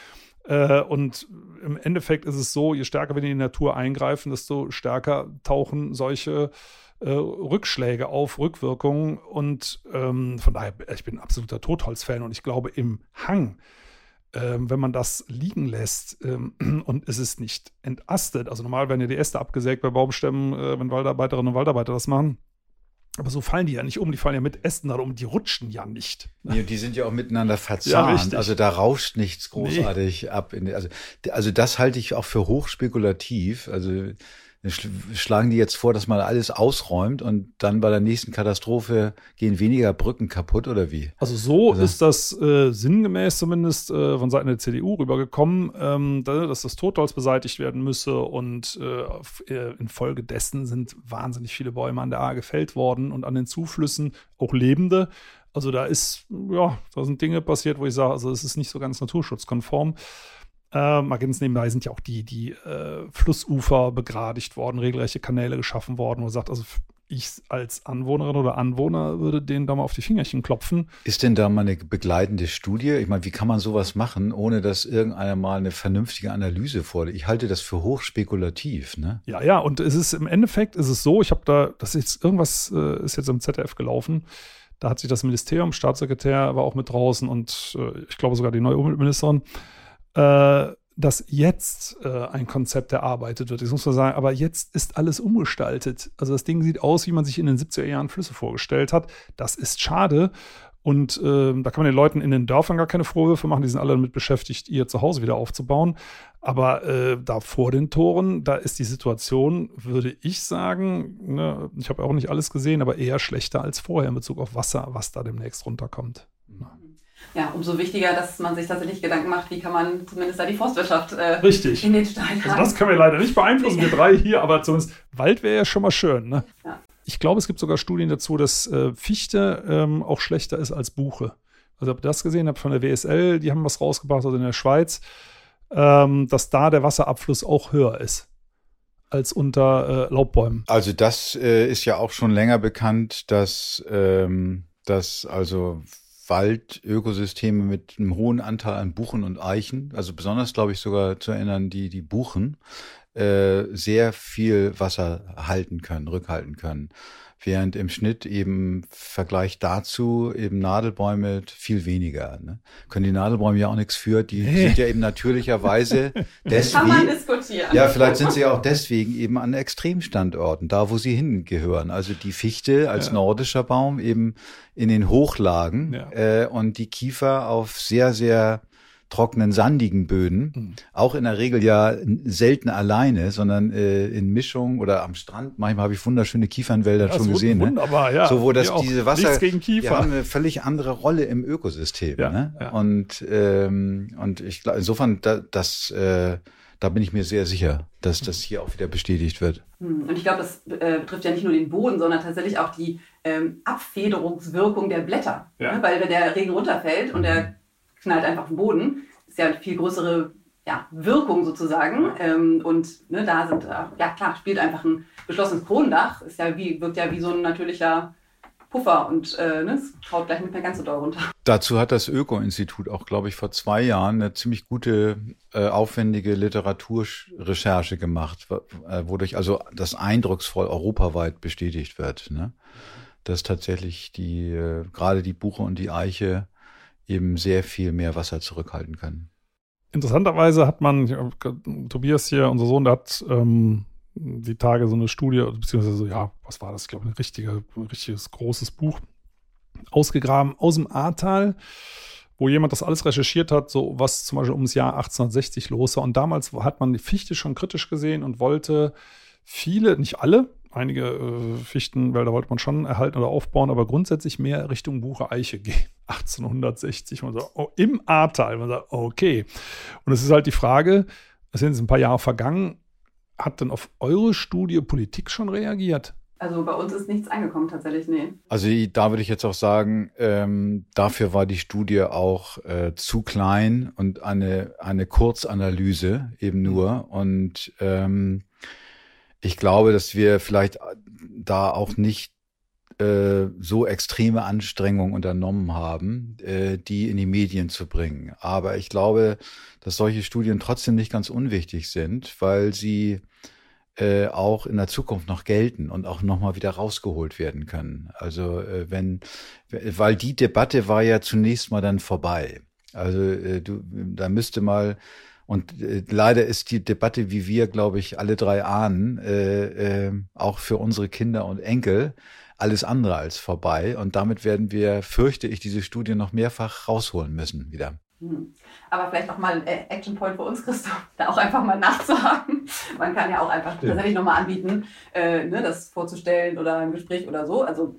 Speaker 3: Und im Endeffekt ist es so, je stärker wir in die Natur eingreifen, desto stärker tauchen solche Rückschläge auf, Rückwirkungen. Und von daher, ich bin ein absoluter Totholz-Fan und ich glaube, im Hang, wenn man das liegen lässt und es ist nicht entastet, also normal werden ja die Äste abgesägt bei Baumstämmen, wenn Waldarbeiterinnen und Waldarbeiter das machen, aber so fallen die ja nicht um, die fallen ja mit Ästen um, die rutschen ja nicht.
Speaker 2: Ja, die sind ja auch miteinander
Speaker 3: Ja,
Speaker 2: verzahnt, also da rauscht nichts großartig ab. Also das halte ich auch für hochspekulativ, also schlagen die jetzt vor, dass man alles ausräumt und dann bei der nächsten Katastrophe gehen weniger Brücken kaputt oder wie?
Speaker 3: Also ist das sinngemäß zumindest von Seiten der CDU rübergekommen, dass das Totholz beseitigt werden müsse und infolgedessen sind wahnsinnig viele Bäume an der Ahr gefällt worden und an den Zuflüssen auch lebende. Also da sind Dinge passiert, wo ich sage, also es ist nicht so ganz naturschutzkonform. Mal ganz nebenbei sind ja auch die Flussufer begradigt worden, regelrechte Kanäle geschaffen worden, wo man sagt, also ich als Anwohnerin oder Anwohner würde denen da mal auf die Fingerchen klopfen.
Speaker 2: Ist denn da mal eine begleitende Studie? Ich meine, wie kann man sowas machen, ohne dass irgendeiner mal eine vernünftige Analyse vorlegt? Ich halte das für hochspekulativ, ne?
Speaker 3: Ja, und es ist im Endeffekt ist es so, ich habe ist jetzt im ZDF gelaufen. Da hat sich das Ministerium, Staatssekretär war auch mit draußen und ich glaube sogar die neue Umweltministerin, dass jetzt ein Konzept erarbeitet wird. Ich muss mal sagen, aber jetzt ist alles umgestaltet. Also das Ding sieht aus, wie man sich in den 70er Jahren Flüsse vorgestellt hat. Das ist schade. Und da kann man den Leuten in den Dörfern gar keine Vorwürfe machen. Die sind alle damit beschäftigt, ihr Zuhause wieder aufzubauen. Aber da vor den Toren, da ist die Situation, würde ich sagen, ne, ich habe auch nicht alles gesehen, aber eher schlechter als vorher in Bezug auf Wasser, was da demnächst runterkommt.
Speaker 4: Ja, umso wichtiger, dass man sich tatsächlich Gedanken macht, wie kann man zumindest da die Forstwirtschaft
Speaker 3: Richtig.
Speaker 4: in den Stein halten.
Speaker 3: Also das können wir leider nicht beeinflussen, wir drei hier, aber zumindest Wald wäre ja schon mal schön. Ne?
Speaker 4: Ja.
Speaker 3: Ich glaube, es gibt sogar Studien dazu, dass Fichte auch schlechter ist als Buche. Also habt ihr das gesehen? Habt von der WSL, die haben was rausgebracht, also in der Schweiz, dass da der Wasserabfluss auch höher ist als unter Laubbäumen.
Speaker 2: Also das ist ja auch schon länger bekannt, dass also Waldökosysteme mit einem hohen Anteil an Buchen und Eichen, also besonders, glaube ich, sogar zu erinnern, die Buchen, sehr viel Wasser rückhalten können. Während im Schnitt eben im Vergleich dazu eben Nadelbäume viel weniger. Ne? Können die Nadelbäume ja auch nichts für, die sind ja eben natürlicherweise deswegen.
Speaker 4: Kann man diskutieren.
Speaker 2: Ja, vielleicht sind sie ja auch deswegen eben an Extremstandorten, da wo sie hingehören. Also die Fichte als nordischer Baum eben in den Hochlagen und die Kiefer auf sehr, sehr trockenen, sandigen Böden, auch in der Regel ja selten alleine, sondern in Mischung oder am Strand. Manchmal habe ich wunderschöne Kiefernwälder schon gesehen.
Speaker 3: Wunderbar, ja.
Speaker 2: So, wo das diese Wasser,
Speaker 3: gegen Kiefer.
Speaker 2: Die haben eine völlig andere Rolle im Ökosystem.
Speaker 3: Ja,
Speaker 2: ne?
Speaker 3: ja.
Speaker 2: Und ich glaube, insofern, da bin ich mir sehr sicher, dass das hier auch wieder bestätigt wird.
Speaker 4: Und ich glaube, das betrifft ja nicht nur den Boden, sondern tatsächlich auch die Abfederungswirkung der Blätter.
Speaker 3: Ja.
Speaker 4: Ne? Weil wenn der Regen runterfällt und der knallt einfach auf den Boden, ist ja eine viel größere Wirkung sozusagen. Und ne, da sind, klar, spielt einfach ein geschlossenes Kronendach, wirkt ja wie so ein natürlicher Puffer und es haut gleich nicht mehr ganz so doll runter.
Speaker 2: Dazu hat das Öko-Institut auch, glaube ich, vor 2 Jahren eine ziemlich gute, aufwendige Literaturrecherche gemacht, wodurch also das eindrucksvoll europaweit bestätigt wird, ne? Dass tatsächlich gerade die Buche und die Eiche eben sehr viel mehr Wasser zurückhalten können.
Speaker 3: Interessanterweise hat Tobias hier, unser Sohn, der hat die Tage so eine Studie, beziehungsweise, was war das? Ich glaube, ein richtiges großes Buch ausgegraben aus dem Ahrtal, wo jemand das alles recherchiert hat, so was zum Beispiel ums Jahr 1860 los war. Und damals hat man die Fichte schon kritisch gesehen und wollte viele, nicht alle, einige Fichtenwälder wollte man schon erhalten oder aufbauen, aber grundsätzlich mehr Richtung Buche-Eiche gehen. 1860. Man sagt, im Ahrtal. Man sagt, okay. Und es ist halt die Frage, es sind jetzt ein paar Jahre vergangen, hat denn auf eure Studie Politik schon reagiert?
Speaker 4: Also bei uns ist nichts angekommen tatsächlich, nee.
Speaker 2: Also da würde ich jetzt auch sagen, dafür war die Studie auch zu klein und eine Kurzanalyse eben nur. Und ich glaube, dass wir vielleicht da auch nicht so extreme Anstrengungen unternommen haben, die in die Medien zu bringen. Aber ich glaube, dass solche Studien trotzdem nicht ganz unwichtig sind, weil sie auch in der Zukunft noch gelten und auch nochmal wieder rausgeholt werden können. Also weil die Debatte war ja zunächst mal dann vorbei. Also da müsste mal, und leider ist die Debatte, wie wir, glaube ich, alle 3 ahnen, auch für unsere Kinder und Enkel, alles andere als vorbei. Und damit werden wir, fürchte ich, diese Studie noch mehrfach rausholen müssen wieder.
Speaker 4: Aber vielleicht auch mal ein Action Point für uns, Christoph, da auch einfach mal nachzuhaken. Man kann ja auch einfach tatsächlich nochmal anbieten, das vorzustellen oder ein Gespräch oder so. Also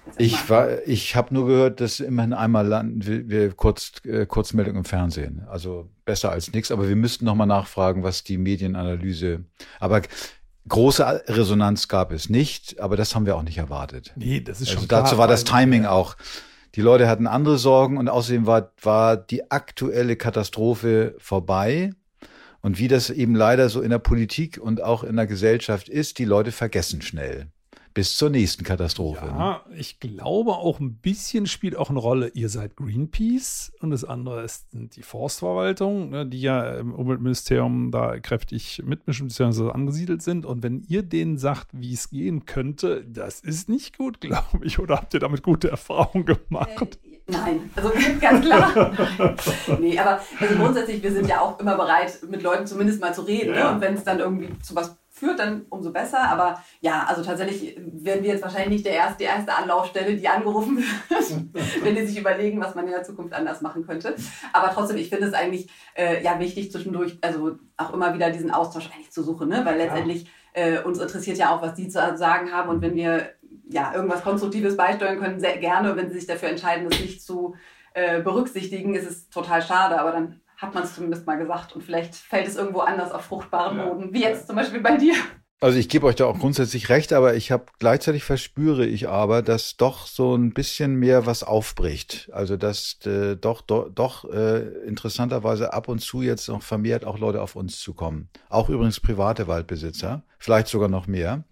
Speaker 2: ich habe nur gehört, dass immerhin einmal landen wir Kurzmeldung im Fernsehen. Also besser als nichts. Aber wir müssten nochmal nachfragen, was die Medienanalyse. Aber große Resonanz gab es nicht, aber das haben wir auch nicht erwartet.
Speaker 3: Nee, das ist schon
Speaker 2: also
Speaker 3: klar.
Speaker 2: Dazu war das Timing auch. Die Leute hatten andere Sorgen und außerdem war die aktuelle Katastrophe vorbei. Und wie das eben leider so in der Politik und auch in der Gesellschaft ist, die Leute vergessen schnell. Bis zur nächsten Katastrophe.
Speaker 3: Ja, ich glaube auch ein bisschen spielt auch eine Rolle, ihr seid Greenpeace und das andere ist die Forstverwaltung, ne, die ja im Umweltministerium da kräftig mitmischen bzw. angesiedelt sind. Und wenn ihr denen sagt, wie es gehen könnte, das ist nicht gut, glaube ich. Oder habt ihr damit gute Erfahrungen gemacht?
Speaker 4: Nein, also ganz klar. Nee, aber also grundsätzlich, wir sind ja auch immer bereit, mit Leuten zumindest mal zu reden.
Speaker 3: Ja.
Speaker 4: Ne? Und wenn es dann irgendwie zu was führt, dann umso besser. Aber ja, also tatsächlich werden wir jetzt wahrscheinlich nicht die erste Anlaufstelle, die angerufen wird, wenn die sich überlegen, was man in der Zukunft anders machen könnte. Aber trotzdem, ich finde es eigentlich wichtig zwischendurch, also auch immer wieder diesen Austausch eigentlich zu suchen, ne? Weil letztendlich uns interessiert ja auch, was die zu sagen haben. Und wenn wir irgendwas Konstruktives beisteuern können, sehr gerne. Wenn sie sich dafür entscheiden, das nicht zu berücksichtigen, ist es total schade. Aber dann hat man es zumindest mal gesagt und vielleicht fällt es irgendwo anders auf fruchtbaren Boden, wie jetzt zum Beispiel bei dir.
Speaker 2: Also ich gebe euch da auch grundsätzlich recht, aber gleichzeitig verspüre ich aber, dass doch so ein bisschen mehr was aufbricht. Also dass doch interessanterweise ab und zu jetzt noch vermehrt auch Leute auf uns zukommen. Auch übrigens private Waldbesitzer, vielleicht sogar noch mehr.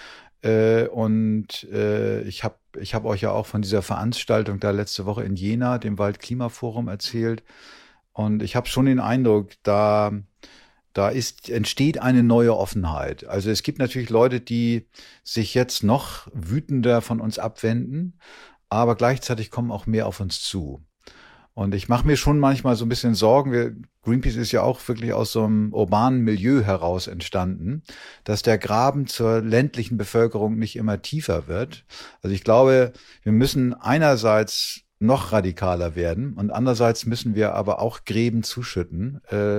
Speaker 2: Und ich hab euch ja auch von dieser Veranstaltung da letzte Woche in Jena, dem Waldklimaforum, erzählt. Und ich habe schon den Eindruck, da Da entsteht eine neue Offenheit. Also es gibt natürlich Leute, die sich jetzt noch wütender von uns abwenden, aber gleichzeitig kommen auch mehr auf uns zu. Und ich mache mir schon manchmal so ein bisschen Sorgen. Greenpeace ist ja auch wirklich aus so einem urbanen Milieu heraus entstanden, dass der Graben zur ländlichen Bevölkerung nicht immer tiefer wird. Also ich glaube, wir müssen einerseits noch radikaler werden und andererseits müssen wir aber auch Gräben zuschütten,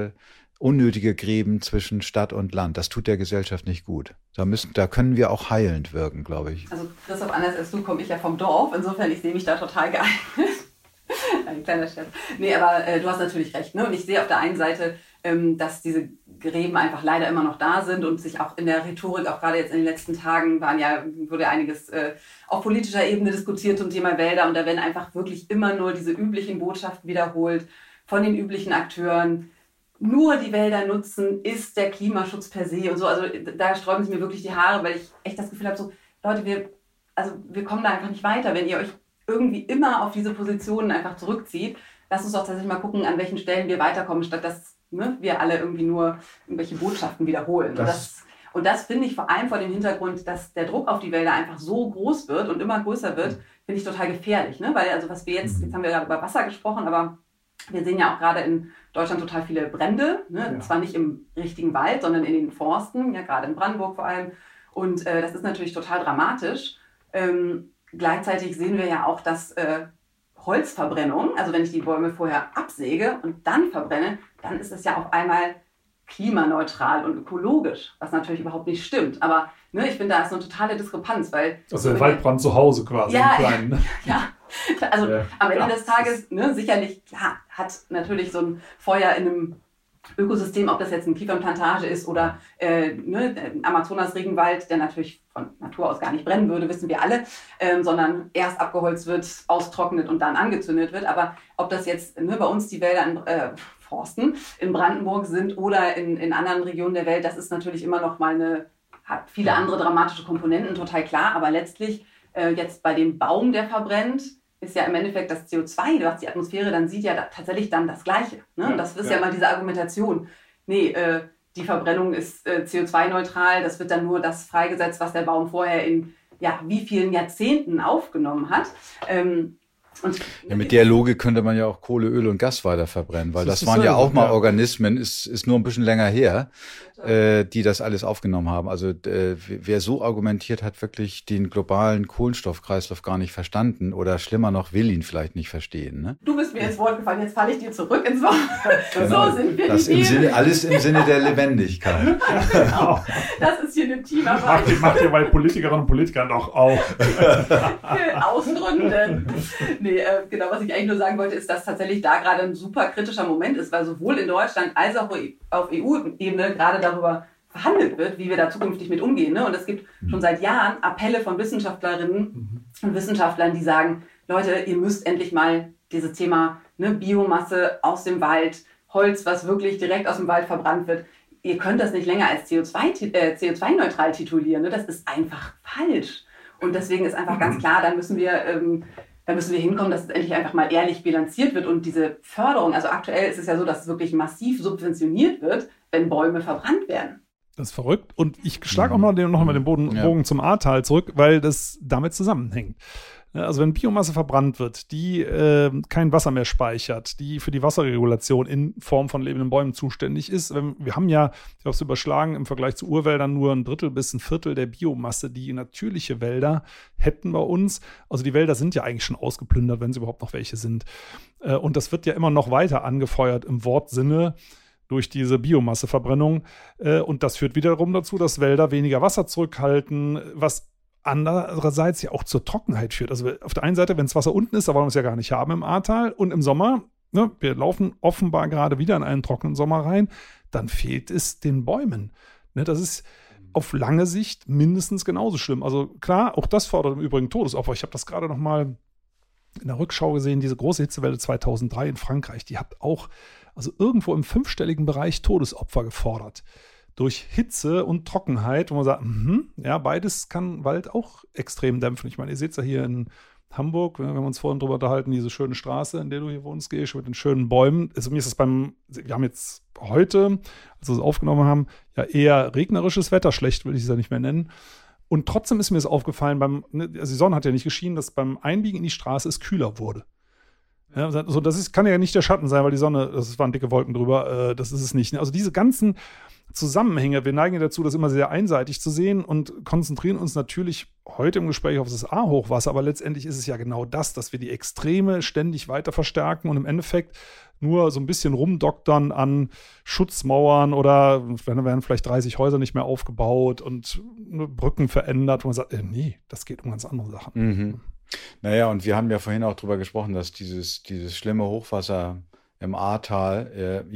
Speaker 2: unnötige Gräben zwischen Stadt und Land. Das tut der Gesellschaft nicht gut. Da können wir auch heilend wirken, glaube ich.
Speaker 4: Also Christoph, anders als du komme ich ja vom Dorf. Insofern, ich sehe mich da total geeignet. Ein kleiner Scherz. Nee, aber du hast natürlich recht. Ne? Und ich sehe auf der einen Seite, dass diese Gräben einfach leider immer noch da sind und sich auch in der Rhetorik, auch gerade jetzt in den letzten Tagen, wurde einiges auf politischer Ebene diskutiert zum Thema Wälder. Und da werden einfach wirklich immer nur diese üblichen Botschaften wiederholt von den üblichen Akteuren. Nur die Wälder nutzen ist der Klimaschutz per se und so. Also da sträuben sich mir wirklich die Haare, weil ich echt das Gefühl habe, so Leute, wir kommen da einfach nicht weiter, wenn ihr euch irgendwie immer auf diese Positionen einfach zurückzieht. Lasst uns doch tatsächlich mal gucken, an welchen Stellen wir weiterkommen, statt dass wir alle irgendwie nur irgendwelche Botschaften wiederholen. Und das finde ich vor allem vor dem Hintergrund, dass der Druck auf die Wälder einfach so groß wird und immer größer wird, finde ich total gefährlich. Ne? Weil also was wir jetzt haben wir gerade über Wasser gesprochen, aber wir sehen ja auch gerade in Deutschland total viele Brände, ne? Ja. Zwar nicht im richtigen Wald, sondern in den Forsten, ja gerade in Brandenburg vor allem. Und das ist natürlich total dramatisch. Gleichzeitig sehen wir ja auch, dass Holzverbrennung, also wenn ich die Bäume vorher absäge und dann verbrenne, dann ist es ja auf einmal klimaneutral und ökologisch, was natürlich überhaupt nicht stimmt. Aber ich finde, da ist so eine totale Diskrepanz, weil...
Speaker 3: Also der Waldbrand zu Hause quasi,
Speaker 4: ja,
Speaker 3: im Kleinen. Ne?
Speaker 4: Ja, also am Ende des Tages, sicherlich, klar, hat natürlich so ein Feuer in einem Ökosystem, ob das jetzt eine Kiefernplantage ist oder Amazonas-Regenwald, der natürlich von Natur aus gar nicht brennen würde, wissen wir alle, sondern erst abgeholzt wird, austrocknet und dann angezündet wird. Aber ob das jetzt bei uns die Wälder in Forsten in Brandenburg sind oder in anderen Regionen der Welt, das ist natürlich immer noch mal hat viele andere dramatische Komponenten, total klar. Aber letztlich jetzt bei dem Baum, der verbrennt, ist ja im Endeffekt das CO2, was die Atmosphäre dann sieht, ja tatsächlich dann das Gleiche. Ne? Und das ist ja mal diese Argumentation. Nee, die Verbrennung ist CO2-neutral, das wird dann nur das freigesetzt, was der Baum vorher in wie vielen Jahrzehnten aufgenommen hat.
Speaker 2: Mit der Logik könnte man ja auch Kohle, Öl und Gas weiter verbrennen, weil das waren ja auch mal Organismen, ist nur ein bisschen länger her, die das alles aufgenommen haben. Also wer so argumentiert, hat wirklich den globalen Kohlenstoffkreislauf gar nicht verstanden oder schlimmer noch, will ihn vielleicht nicht verstehen. Ne?
Speaker 4: Du bist mir ins Wort gefallen, jetzt falle ich dir zurück ins Wort.
Speaker 2: Genau.
Speaker 4: So sind wir
Speaker 2: alles im Sinne der Lebendigkeit.
Speaker 4: Genau. Das ist hier eine Teamarbeit.
Speaker 3: Macht ihr bei Politikerinnen und Politikern doch auch.
Speaker 4: Aus Gründen. Nee, genau, was ich eigentlich nur sagen wollte, ist, dass tatsächlich da gerade ein super kritischer Moment ist, weil sowohl in Deutschland als auch auf EU-Ebene gerade darüber verhandelt wird, wie wir da zukünftig mit umgehen. Ne? Und es gibt schon seit Jahren Appelle von Wissenschaftlerinnen und Wissenschaftlern, die sagen, Leute, ihr müsst endlich mal dieses Thema Biomasse aus dem Wald, Holz, was wirklich direkt aus dem Wald verbrannt wird, ihr könnt das nicht länger als CO2-neutral titulieren. Ne? Das ist einfach falsch. Und deswegen ist einfach ganz klar, da müssen wir hinkommen, dass es endlich einfach mal ehrlich bilanziert wird. Und diese Förderung, also aktuell ist es ja so, dass es wirklich massiv subventioniert wird, wenn Bäume verbrannt werden.
Speaker 3: Das ist verrückt. Und ich schlage auch noch mal den Bogen zum Ahrtal zurück, weil das damit zusammenhängt. Also wenn Biomasse verbrannt wird, die kein Wasser mehr speichert, die für die Wasserregulation in Form von lebenden Bäumen zuständig ist. Wir haben ja, ich habe es überschlagen, im Vergleich zu Urwäldern nur 1/3 bis 1/4 der Biomasse, die natürliche Wälder hätten bei uns. Also die Wälder sind ja eigentlich schon ausgeplündert, wenn sie überhaupt noch welche sind. Und das wird ja immer noch weiter angefeuert im Wortsinne durch diese Biomasseverbrennung. Und das führt wiederum dazu, dass Wälder weniger Wasser zurückhalten, was andererseits ja auch zur Trockenheit führt. Also auf der einen Seite, wenn das Wasser unten ist, da wollen wir es ja gar nicht haben im Ahrtal. Und im Sommer, wir laufen offenbar gerade wieder in einen trockenen Sommer rein, dann fehlt es den Bäumen. Das ist auf lange Sicht mindestens genauso schlimm. Also klar, auch das fordert im Übrigen Todesopfer. Ich habe das gerade noch mal in der Rückschau gesehen, diese große Hitzewelle 2003 in Frankreich, die hat auch irgendwo im 5-stelligen Bereich Todesopfer gefordert. Durch Hitze und Trockenheit, wo man sagt, beides kann Wald auch extrem dämpfen. Ich meine, ihr seht es ja hier in Hamburg, wir haben uns vorhin drüber unterhalten, diese schöne Straße, in der du hier wohnst, gehst, mit den schönen Bäumen. Also mir ist es wir haben jetzt heute, als wir es aufgenommen haben, ja eher regnerisches Wetter, schlecht will ich es ja nicht mehr nennen. Und trotzdem ist mir es aufgefallen, also die Sonne hat ja nicht geschienen, dass beim Einbiegen in die Straße es kühler wurde. Ja, also kann ja nicht der Schatten sein, weil die Sonne, das waren dicke Wolken drüber, das ist es nicht. Also diese ganzen Zusammenhänge, wir neigen ja dazu, das immer sehr einseitig zu sehen und konzentrieren uns natürlich heute im Gespräch auf das A-Hochwasser, aber letztendlich ist es ja genau das, dass wir die Extreme ständig weiter verstärken und im Endeffekt nur so ein bisschen rumdoktern an Schutzmauern oder dann werden vielleicht 30 Häuser nicht mehr aufgebaut und Brücken verändert, wo man sagt, nee, das geht um ganz andere Sachen.
Speaker 2: Mhm. Naja, und wir haben ja vorhin auch drüber gesprochen, dass dieses schlimme Hochwasser im Ahrtal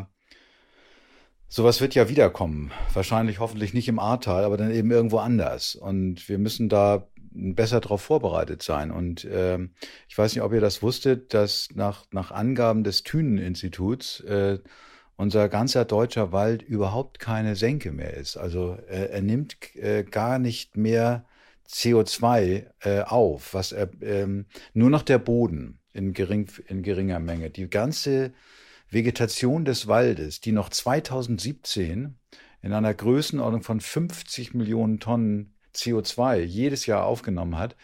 Speaker 2: sowas wird ja wiederkommen. Wahrscheinlich hoffentlich nicht im Ahrtal, aber dann eben irgendwo anders. Und wir müssen da besser darauf vorbereitet sein. Und ich weiß nicht, ob ihr das wusstet, dass nach Angaben des Thünen-Instituts unser ganzer deutscher Wald überhaupt keine Senke mehr ist. Also er nimmt gar nicht mehr CO2 auf, nur noch der Boden in geringer Menge. Die ganze Vegetation des Waldes, die noch 2017 in einer Größenordnung von 50 Millionen Tonnen CO2 jedes Jahr aufgenommen hat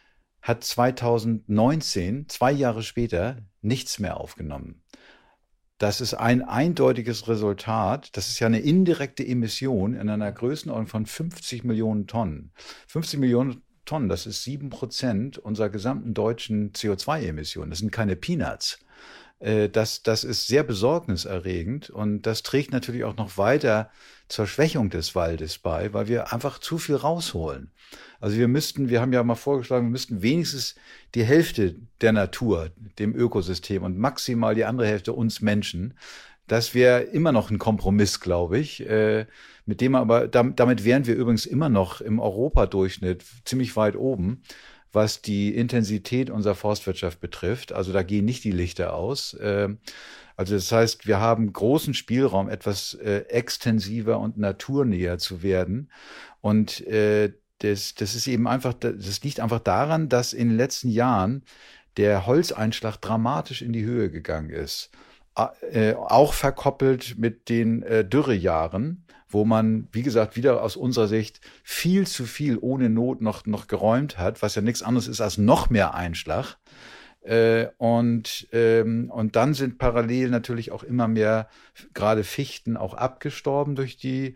Speaker 2: 2019, 2 Jahre später, nichts mehr aufgenommen. Das ist ein eindeutiges Resultat. Das ist ja eine indirekte Emission in einer Größenordnung von 50 Millionen Tonnen. 50 Millionen Tonnen, das ist 7% unserer gesamten deutschen CO2-Emissionen. Das sind keine Peanuts. Das ist sehr besorgniserregend und das trägt natürlich auch noch weiter zur Schwächung des Waldes bei, weil wir einfach zu viel rausholen. Also wir haben ja mal vorgeschlagen, wir müssten wenigstens die Hälfte der Natur, dem Ökosystem und maximal die andere Hälfte uns Menschen. Das wäre immer noch ein Kompromiss, glaube ich, mit dem aber, damit wären wir übrigens immer noch im Europadurchschnitt ziemlich weit oben, was die Intensität unserer Forstwirtschaft betrifft. Also da gehen nicht die Lichter aus. Also das heißt, wir haben großen Spielraum, etwas extensiver und naturnäher zu werden. Und das ist eben einfach, das liegt einfach daran, dass in den letzten Jahren der Holzeinschlag dramatisch in die Höhe gegangen ist. Auch verkoppelt mit den Dürrejahren, wo man, wie gesagt, wieder aus unserer Sicht viel zu viel ohne Not noch geräumt hat, was ja nichts anderes ist als noch mehr Einschlag. Und dann sind parallel natürlich auch immer mehr gerade Fichten auch abgestorben durch die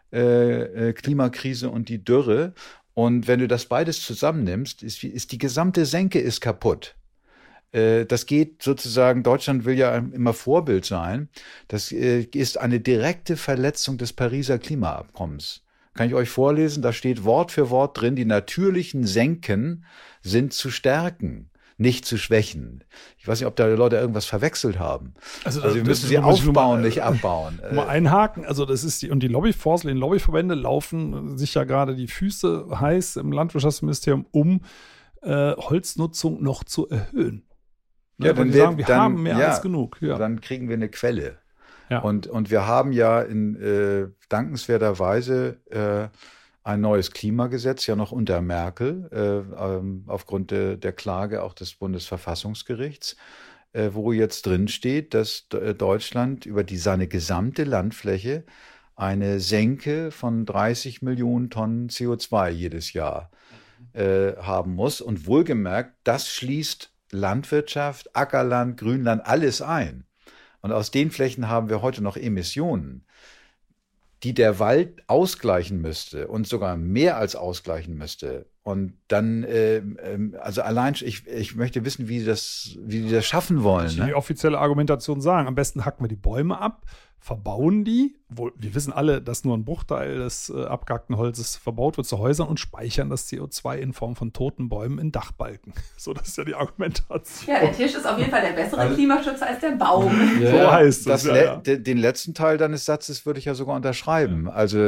Speaker 2: Klimakrise und die Dürre. Und wenn du das beides zusammennimmst, ist die gesamte Senke ist kaputt. Das geht sozusagen, Deutschland will ja immer Vorbild sein. Das ist eine direkte Verletzung des Pariser Klimaabkommens. Kann ich euch vorlesen? Da steht Wort für Wort drin, die natürlichen Senken sind zu stärken, nicht zu schwächen. Ich weiß nicht, ob da die Leute irgendwas verwechselt haben. Also wir müssen sie aufbauen, nicht abbauen.
Speaker 3: Mal einhaken, also das ist die Lobbyverbände laufen sich ja gerade die Füße heiß im Landwirtschaftsministerium, um Holznutzung noch zu erhöhen.
Speaker 2: Ja,
Speaker 3: dann sagen, wir haben mehr als genug.
Speaker 2: Ja. Dann kriegen wir eine Quelle.
Speaker 3: Ja.
Speaker 2: Und wir haben ja in dankenswerterweise ein neues Klimagesetz, ja noch unter Merkel, aufgrund der Klage auch des Bundesverfassungsgerichts, wo jetzt drin steht, dass Deutschland über seine gesamte Landfläche eine Senke von 30 Millionen Tonnen CO2 jedes Jahr haben muss. Und wohlgemerkt, das schließt Landwirtschaft, Ackerland, Grünland, alles ein. Und aus den Flächen haben wir heute noch Emissionen, die der Wald ausgleichen müsste und sogar mehr als ausgleichen müsste. Und dann, also allein, ich möchte wissen, wie die das schaffen wollen.
Speaker 3: Die offizielle Argumentation sagen, am besten hacken wir die Bäume ab, verbauen die, wir wissen alle, dass nur ein Bruchteil des abgehackten Holzes verbaut wird zu Häusern und speichern das CO2 in Form von toten Bäumen in Dachbalken. So, das ist ja die Argumentation.
Speaker 4: Ja, der Tisch ist auf jeden Fall der bessere Klimaschützer als der Baum.
Speaker 3: Ja, so heißt es.
Speaker 2: Den letzten Teil deines Satzes würde ich ja sogar unterschreiben. Ja. Also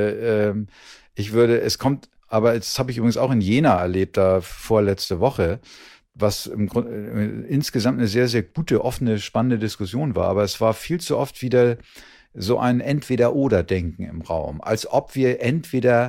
Speaker 2: aber das habe ich übrigens auch in Jena erlebt, da vorletzte Woche, was im Grunde insgesamt eine sehr, sehr gute, offene, spannende Diskussion war. Aber es war viel zu oft wieder so ein Entweder-Oder-Denken im Raum. Als ob wir entweder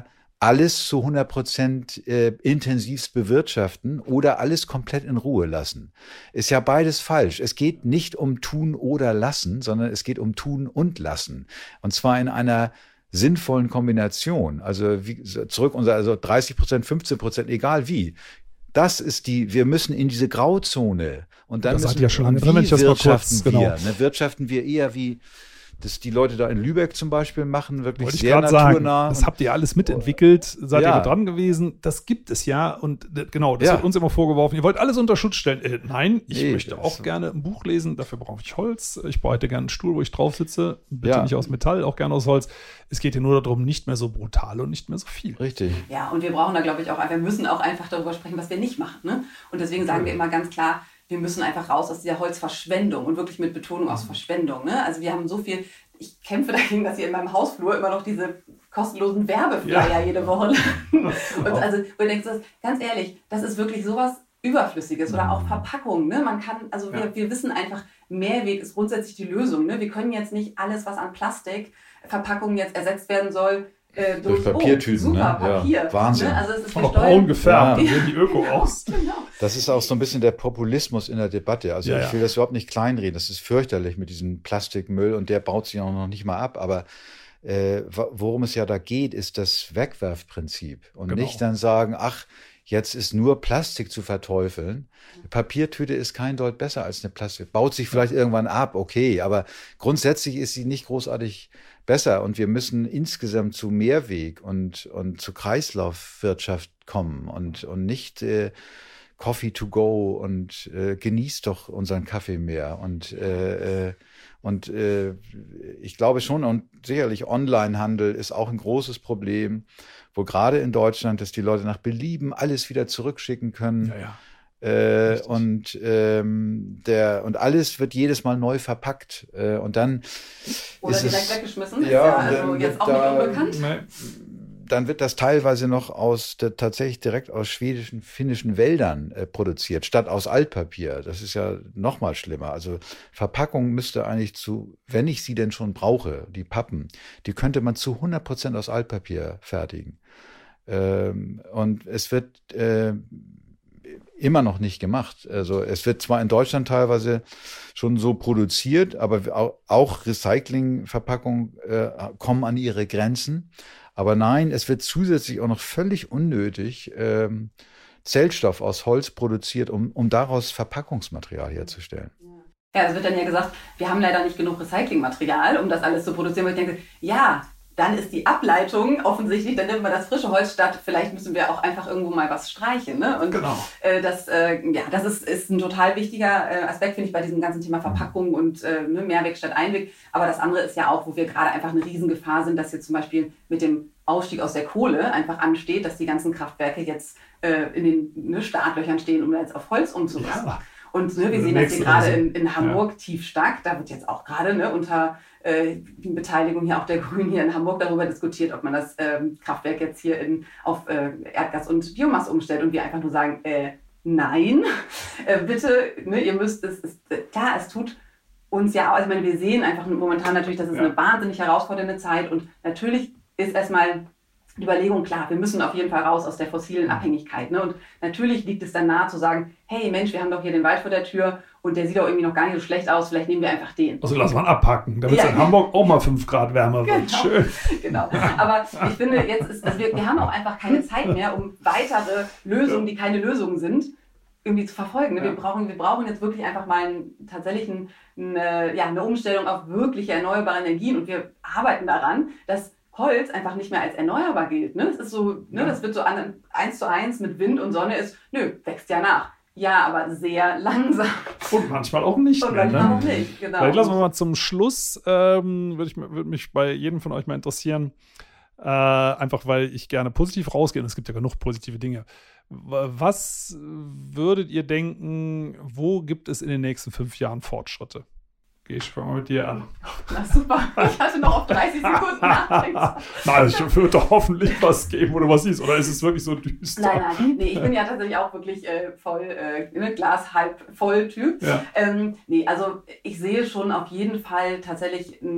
Speaker 2: alles zu 100% intensivst bewirtschaften oder alles komplett in Ruhe lassen. Ist ja beides falsch. Es geht nicht um tun oder lassen, sondern es geht um tun und lassen. Und zwar in einer sinnvollen Kombination. Also also 30%, 15%, egal wie. Das ist wir müssen in diese Grauzone. Und dann
Speaker 3: das
Speaker 2: müssen
Speaker 3: ja schon lange drin,
Speaker 2: wirtschaften wir eher wie das die Leute da in Lübeck zum Beispiel machen, wirklich
Speaker 3: Wollte
Speaker 2: sehr naturnah.
Speaker 3: Das habt ihr alles mitentwickelt, seid ihr da dran gewesen. Das gibt es ja und genau, das wird uns immer vorgeworfen. Ihr wollt alles unter Schutz stellen. Nein, ich möchte auch gerne ein Buch lesen, dafür brauche ich Holz. Ich hätte gerne einen Stuhl, wo ich drauf sitze. Bitte nicht aus Metall, auch gerne aus Holz. Es geht hier nur darum, nicht mehr so brutal und nicht mehr so viel.
Speaker 2: Richtig.
Speaker 4: Ja, und wir brauchen da, glaube ich, wir müssen auch einfach darüber sprechen, was wir nicht machen. Ne? Und deswegen sagen wir immer ganz klar, wir müssen einfach raus aus dieser Holzverschwendung und wirklich mit Betonung aus Verschwendung. Ne? Also wir haben so viel, ich kämpfe dagegen, dass hier in meinem Hausflur immer noch diese kostenlosen Werbeflyer jede Woche landen. Und also, wo du denkst, ganz ehrlich, das ist wirklich sowas Überflüssiges oder auch Verpackungen. Ne? Man kann, also wir wissen einfach, Mehrweg ist grundsätzlich die Lösung. Ne? Wir können jetzt nicht alles, was an Plastikverpackungen jetzt ersetzt werden soll, durch
Speaker 2: Papiertüten,
Speaker 4: super Papier.
Speaker 2: Ja, Wahnsinn.
Speaker 4: Ne? Also es ist
Speaker 3: braun gefärbt, sehen die Öko aus.
Speaker 4: Genau.
Speaker 2: Das ist auch so ein bisschen der Populismus in der Debatte. Also ich will das überhaupt nicht kleinreden. Das ist fürchterlich mit diesem Plastikmüll und der baut sich auch noch nicht mal ab. Aber worum es ja da geht, ist das Wegwerfprinzip. Und nicht dann sagen, ach, jetzt ist nur Plastik zu verteufeln. Eine Papiertüte ist kein Deut besser als eine Plastik. Baut sich vielleicht irgendwann ab, okay. Aber grundsätzlich ist sie nicht großartig besser. Und wir müssen insgesamt zu Mehrweg und zu Kreislaufwirtschaft kommen und nicht Coffee to go und genießt doch unseren Kaffee mehr. Und ich glaube schon, und sicherlich Onlinehandel ist auch ein großes Problem, wo gerade in Deutschland, dass die Leute nach Belieben alles wieder zurückschicken können. Und alles wird jedes Mal neu verpackt. Und dann
Speaker 4: oder
Speaker 2: ist
Speaker 4: direkt weggeschmissen.
Speaker 2: Ja,
Speaker 4: ist ja also jetzt auch nicht unbekannt.
Speaker 2: Dann wird das teilweise noch tatsächlich direkt aus schwedischen, finnischen Wäldern produziert, statt aus Altpapier. Das ist ja noch mal schlimmer. Also Verpackung müsste eigentlich wenn ich sie denn schon brauche, die Pappen, die könnte man zu 100% aus Altpapier fertigen. Und es wird immer noch nicht gemacht. Also es wird zwar in Deutschland teilweise schon so produziert, aber auch Recyclingverpackungen kommen an ihre Grenzen. Aber nein, es wird zusätzlich auch noch völlig unnötig Zellstoff aus Holz produziert, um daraus Verpackungsmaterial herzustellen.
Speaker 4: Ja, es wird dann ja gesagt, wir haben leider nicht genug Recyclingmaterial, um das alles zu produzieren. Und ich denke, ja, dann ist die Ableitung offensichtlich, dann nimmt man das frische Holz statt, vielleicht müssen wir auch einfach irgendwo mal was streichen. Ne? Und das ist ein total wichtiger Aspekt, finde ich, bei diesem ganzen Thema Verpackung und Mehrweg statt Einweg. Aber das andere ist ja auch, wo wir gerade einfach eine Riesengefahr sind, dass jetzt zum Beispiel mit dem Ausstieg aus der Kohle einfach ansteht, dass die ganzen Kraftwerke jetzt in den Startlöchern stehen, um jetzt auf Holz umzurüsten. Ja. Und wir sehen das hier gerade in Hamburg tief stark. Da wird jetzt auch gerade unter Beteiligung hier auch der Grünen hier in Hamburg darüber diskutiert, ob man das Kraftwerk jetzt hier auf Erdgas und Biomasse umstellt. Und wir einfach nur sagen, nein, bitte, ihr müsst, klar, es tut uns ja auch, also ich meine, wir sehen einfach momentan natürlich, das ist eine wahnsinnig herausfordernde Zeit. Und natürlich ist erstmal die Überlegung, klar, wir müssen auf jeden Fall raus aus der fossilen Abhängigkeit. Ne? Und natürlich liegt es dann nahe zu sagen, hey Mensch, wir haben doch hier den Wald vor der Tür und der sieht doch irgendwie noch gar nicht so schlecht aus, vielleicht nehmen wir einfach den.
Speaker 3: Also lass mal abpacken, damit es in Hamburg auch mal 5 Grad wärmer wird.
Speaker 4: Genau.
Speaker 3: Schön.
Speaker 4: Genau. Aber ich finde, jetzt wir haben auch einfach keine Zeit mehr, um weitere Lösungen, die keine Lösungen sind, irgendwie zu verfolgen. Ne? Wir brauchen jetzt wirklich einfach mal eine Umstellung auf wirkliche erneuerbare Energien und wir arbeiten daran, dass Holz einfach nicht mehr als erneuerbar gilt. Ne? Das ist so, das wird so 1:1 mit Wind und Sonne wächst ja nach. Ja, aber sehr langsam.
Speaker 3: Und manchmal auch nicht.
Speaker 4: Und manchmal auch nicht, genau.
Speaker 3: Vielleicht lassen wir mal zum Schluss, würde mich bei jedem von euch mal interessieren, einfach weil ich gerne positiv rausgehe und es gibt ja genug positive Dinge. Was würdet ihr denken, wo gibt es in den nächsten 5 Jahren Fortschritte? Ich fange mal mit dir an.
Speaker 4: Na super, ich hatte noch auf 30 Sekunden nachdenken.
Speaker 3: Nein, es wird doch hoffentlich was geben, wo du was siehst. Oder ist es wirklich so düster?
Speaker 4: Nein, nee, ich bin ja tatsächlich auch wirklich Glas halb voll Typ. Ja. Also ich sehe schon auf jeden Fall tatsächlich einen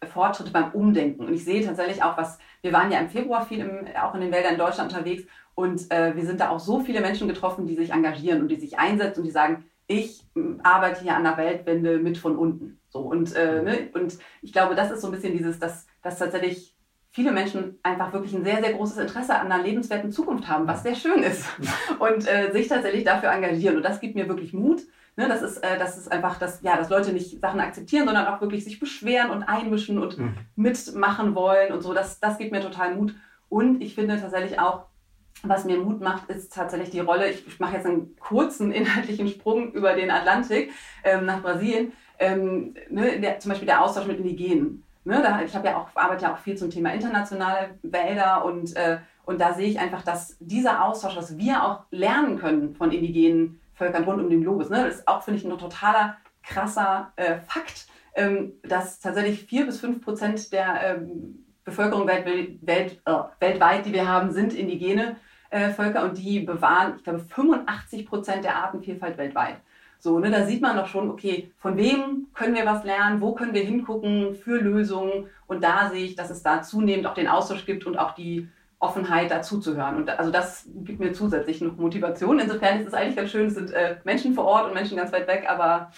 Speaker 4: Fortschritte beim Umdenken. Und ich sehe tatsächlich auch, wir waren ja im Februar viel auch in den Wäldern in Deutschland unterwegs und wir sind da auch so viele Menschen getroffen, die sich engagieren und die sich einsetzen und die sagen, ich arbeite hier an der Weltwende mit von unten. So, und ich glaube, das ist so ein bisschen dass tatsächlich viele Menschen einfach wirklich ein sehr, sehr großes Interesse an einer lebenswerten Zukunft haben, was sehr schön ist und sich tatsächlich dafür engagieren. Und das gibt mir wirklich Mut. Ne, das ist einfach, dass Leute nicht Sachen akzeptieren, sondern auch wirklich sich beschweren und einmischen und mitmachen wollen und so. Das gibt mir total Mut. Und ich finde tatsächlich auch, was mir Mut macht, ist tatsächlich die Rolle, ich mache jetzt einen kurzen inhaltlichen Sprung über den Atlantik nach Brasilien, zum Beispiel der Austausch mit Indigenen. Ne, arbeite ja auch viel zum Thema internationale Wälder und da sehe ich einfach, dass dieser Austausch, was wir auch lernen können von indigenen Völkern rund um den Globus, ne, das ist auch, finde ich, ein totaler krasser Fakt, dass tatsächlich 4-5% der Bevölkerung weltweit, die wir haben, sind indigene Völker und die bewahren, ich glaube, 85% der Artenvielfalt weltweit. So, ne, da sieht man doch schon, okay, von wem können wir was lernen, wo können wir hingucken für Lösungen. Und da sehe ich, dass es da zunehmend auch den Austausch gibt und auch die Offenheit, dazuzuhören. Und also das gibt mir zusätzlich noch Motivation. Insofern ist es eigentlich ganz schön, es sind Menschen vor Ort und Menschen ganz weit weg, aber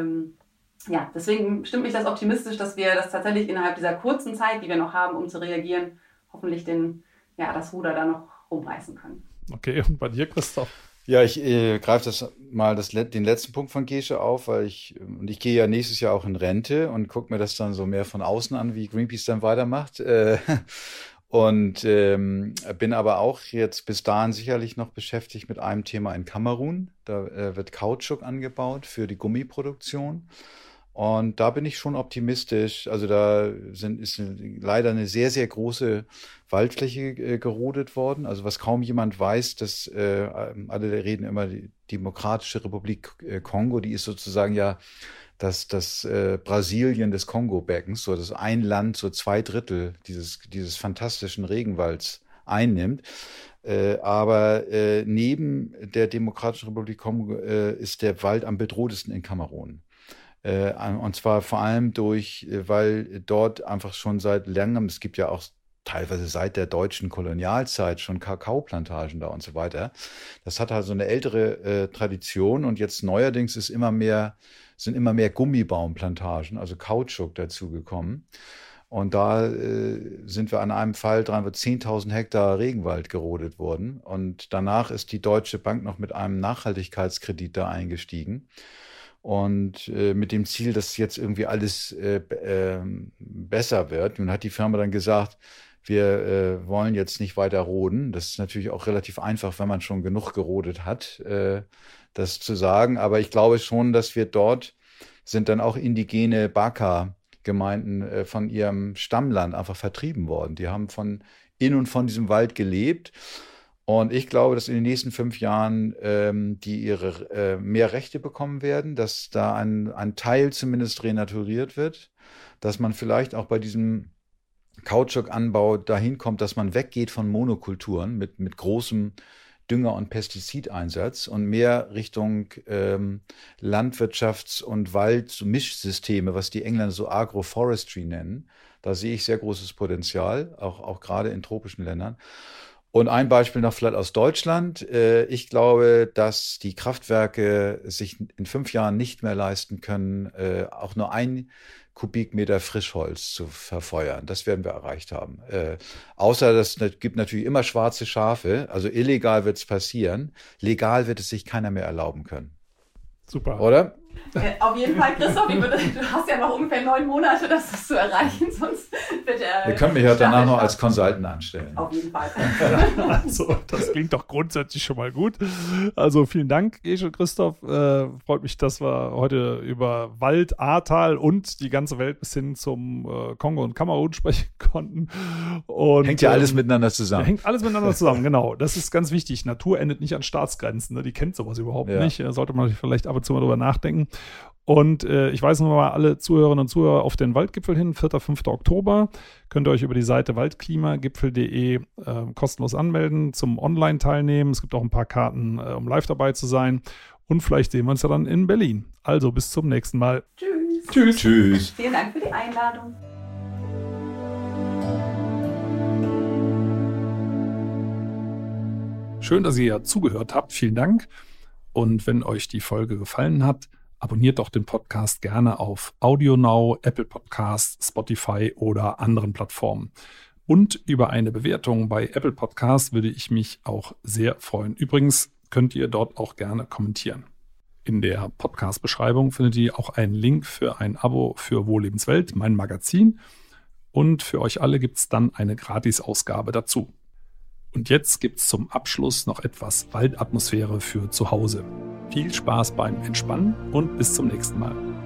Speaker 4: deswegen stimmt mich das optimistisch, dass wir das tatsächlich innerhalb dieser kurzen Zeit, die wir noch haben, um zu reagieren, hoffentlich das Ruder da noch rumreißen können.
Speaker 3: Okay, und bei dir, Christoph?
Speaker 2: Ja, ich greife den letzten Punkt von Gesche auf, weil ich gehe ja nächstes Jahr auch in Rente und gucke mir das dann so mehr von außen an, wie Greenpeace dann weitermacht. Und bin aber auch jetzt bis dahin sicherlich noch beschäftigt mit einem Thema in Kamerun. Da wird Kautschuk angebaut für die Gummiproduktion. Und da bin ich schon optimistisch. Also da ist leider eine sehr, sehr große Waldfläche gerodet worden. Also was kaum jemand weiß, dass alle reden immer die Demokratische Republik Kongo, die ist sozusagen ja das Brasilien des Kongo-Beckens, so dass ein Land so 2/3 dieses fantastischen Regenwalds einnimmt. Aber neben der Demokratischen Republik Kongo ist der Wald am bedrohtesten in Kamerun. Und zwar vor allem weil dort einfach schon seit langem, es gibt ja auch teilweise seit der deutschen Kolonialzeit schon Kakaoplantagen da und so weiter. Das hat also eine ältere Tradition und jetzt neuerdings sind immer mehr Gummibaumplantagen, also Kautschuk dazugekommen. Und da sind wir an einem Fall dran, wo 10.000 Hektar Regenwald gerodet wurden. Und danach ist die Deutsche Bank noch mit einem Nachhaltigkeitskredit da eingestiegen. Und mit dem Ziel, dass jetzt irgendwie alles besser wird. Nun hat die Firma dann gesagt, wir wollen jetzt nicht weiter roden. Das ist natürlich auch relativ einfach, wenn man schon genug gerodet hat, das zu sagen. Aber ich glaube schon, dass dort sind dann auch indigene Baka-Gemeinden von ihrem Stammland einfach vertrieben worden. Die haben in und von diesem Wald gelebt. Und ich glaube, dass in den nächsten 5 Jahren die ihre mehr Rechte bekommen werden, dass da ein Teil zumindest renaturiert wird, dass man vielleicht auch bei diesem Kautschukanbau dahin kommt, dass man weggeht von Monokulturen mit großem Dünger- und Pestizideinsatz und mehr Richtung Landwirtschafts- und Wald-Mischsysteme, was die Engländer so Agroforestry nennen. Da sehe ich sehr großes Potenzial, auch gerade in tropischen Ländern. Und ein Beispiel noch vielleicht aus Deutschland. Ich glaube, dass die Kraftwerke sich in 5 Jahren nicht mehr leisten können, auch nur 1 Kubikmeter Frischholz zu verfeuern. Das werden wir erreicht haben. Außer es gibt natürlich immer schwarze Schafe. Also illegal wird es passieren. Legal wird es sich keiner mehr erlauben können.
Speaker 3: Super.
Speaker 2: Oder?
Speaker 4: Auf jeden Fall, Christoph, du hast ja noch ungefähr 9 Monate, das zu erreichen, sonst wird
Speaker 2: wir können mich ja danach noch als Consultant anstellen.
Speaker 4: Auf jeden Fall.
Speaker 3: Also, das klingt doch grundsätzlich schon mal gut. Also, vielen Dank, Gesche und Christoph. Freut mich, dass wir heute über Wald, Ahrtal und die ganze Welt bis hin zum Kongo und Kamerun sprechen konnten. Und,
Speaker 2: hängt ja alles miteinander zusammen.
Speaker 3: Hängt alles miteinander zusammen, genau. Das ist ganz wichtig. Natur endet nicht an Staatsgrenzen. Ne? Die kennt sowas überhaupt nicht. Sollte man vielleicht ab und zu mal drüber nachdenken. Und ich weise nochmal alle Zuhörerinnen und Zuhörer auf den Waldgipfel hin, 4. 5. Oktober. Könnt ihr euch über die Seite waldklimagipfel.de kostenlos anmelden, zum Online-Teilnehmen. Es gibt auch ein paar Karten, um live dabei zu sein. Und vielleicht sehen wir uns ja dann in Berlin. Also bis zum nächsten Mal.
Speaker 4: Tschüss.
Speaker 2: Tschüss. Tschüss.
Speaker 4: Vielen Dank für die Einladung.
Speaker 3: Schön, dass ihr zugehört habt. Vielen Dank. Und wenn euch die Folge gefallen hat, abonniert doch den Podcast gerne auf AudioNow, Apple Podcasts, Spotify oder anderen Plattformen. Und über eine Bewertung bei Apple Podcasts würde ich mich auch sehr freuen. Übrigens könnt ihr dort auch gerne kommentieren. In der Podcast-Beschreibung findet ihr auch einen Link für ein Abo für Wohllebenswelt, mein Magazin. Und für euch alle gibt es dann eine Gratis-Ausgabe dazu. Und jetzt gibt es zum Abschluss noch etwas Waldatmosphäre für zu Hause. Viel Spaß beim Entspannen und bis zum nächsten Mal.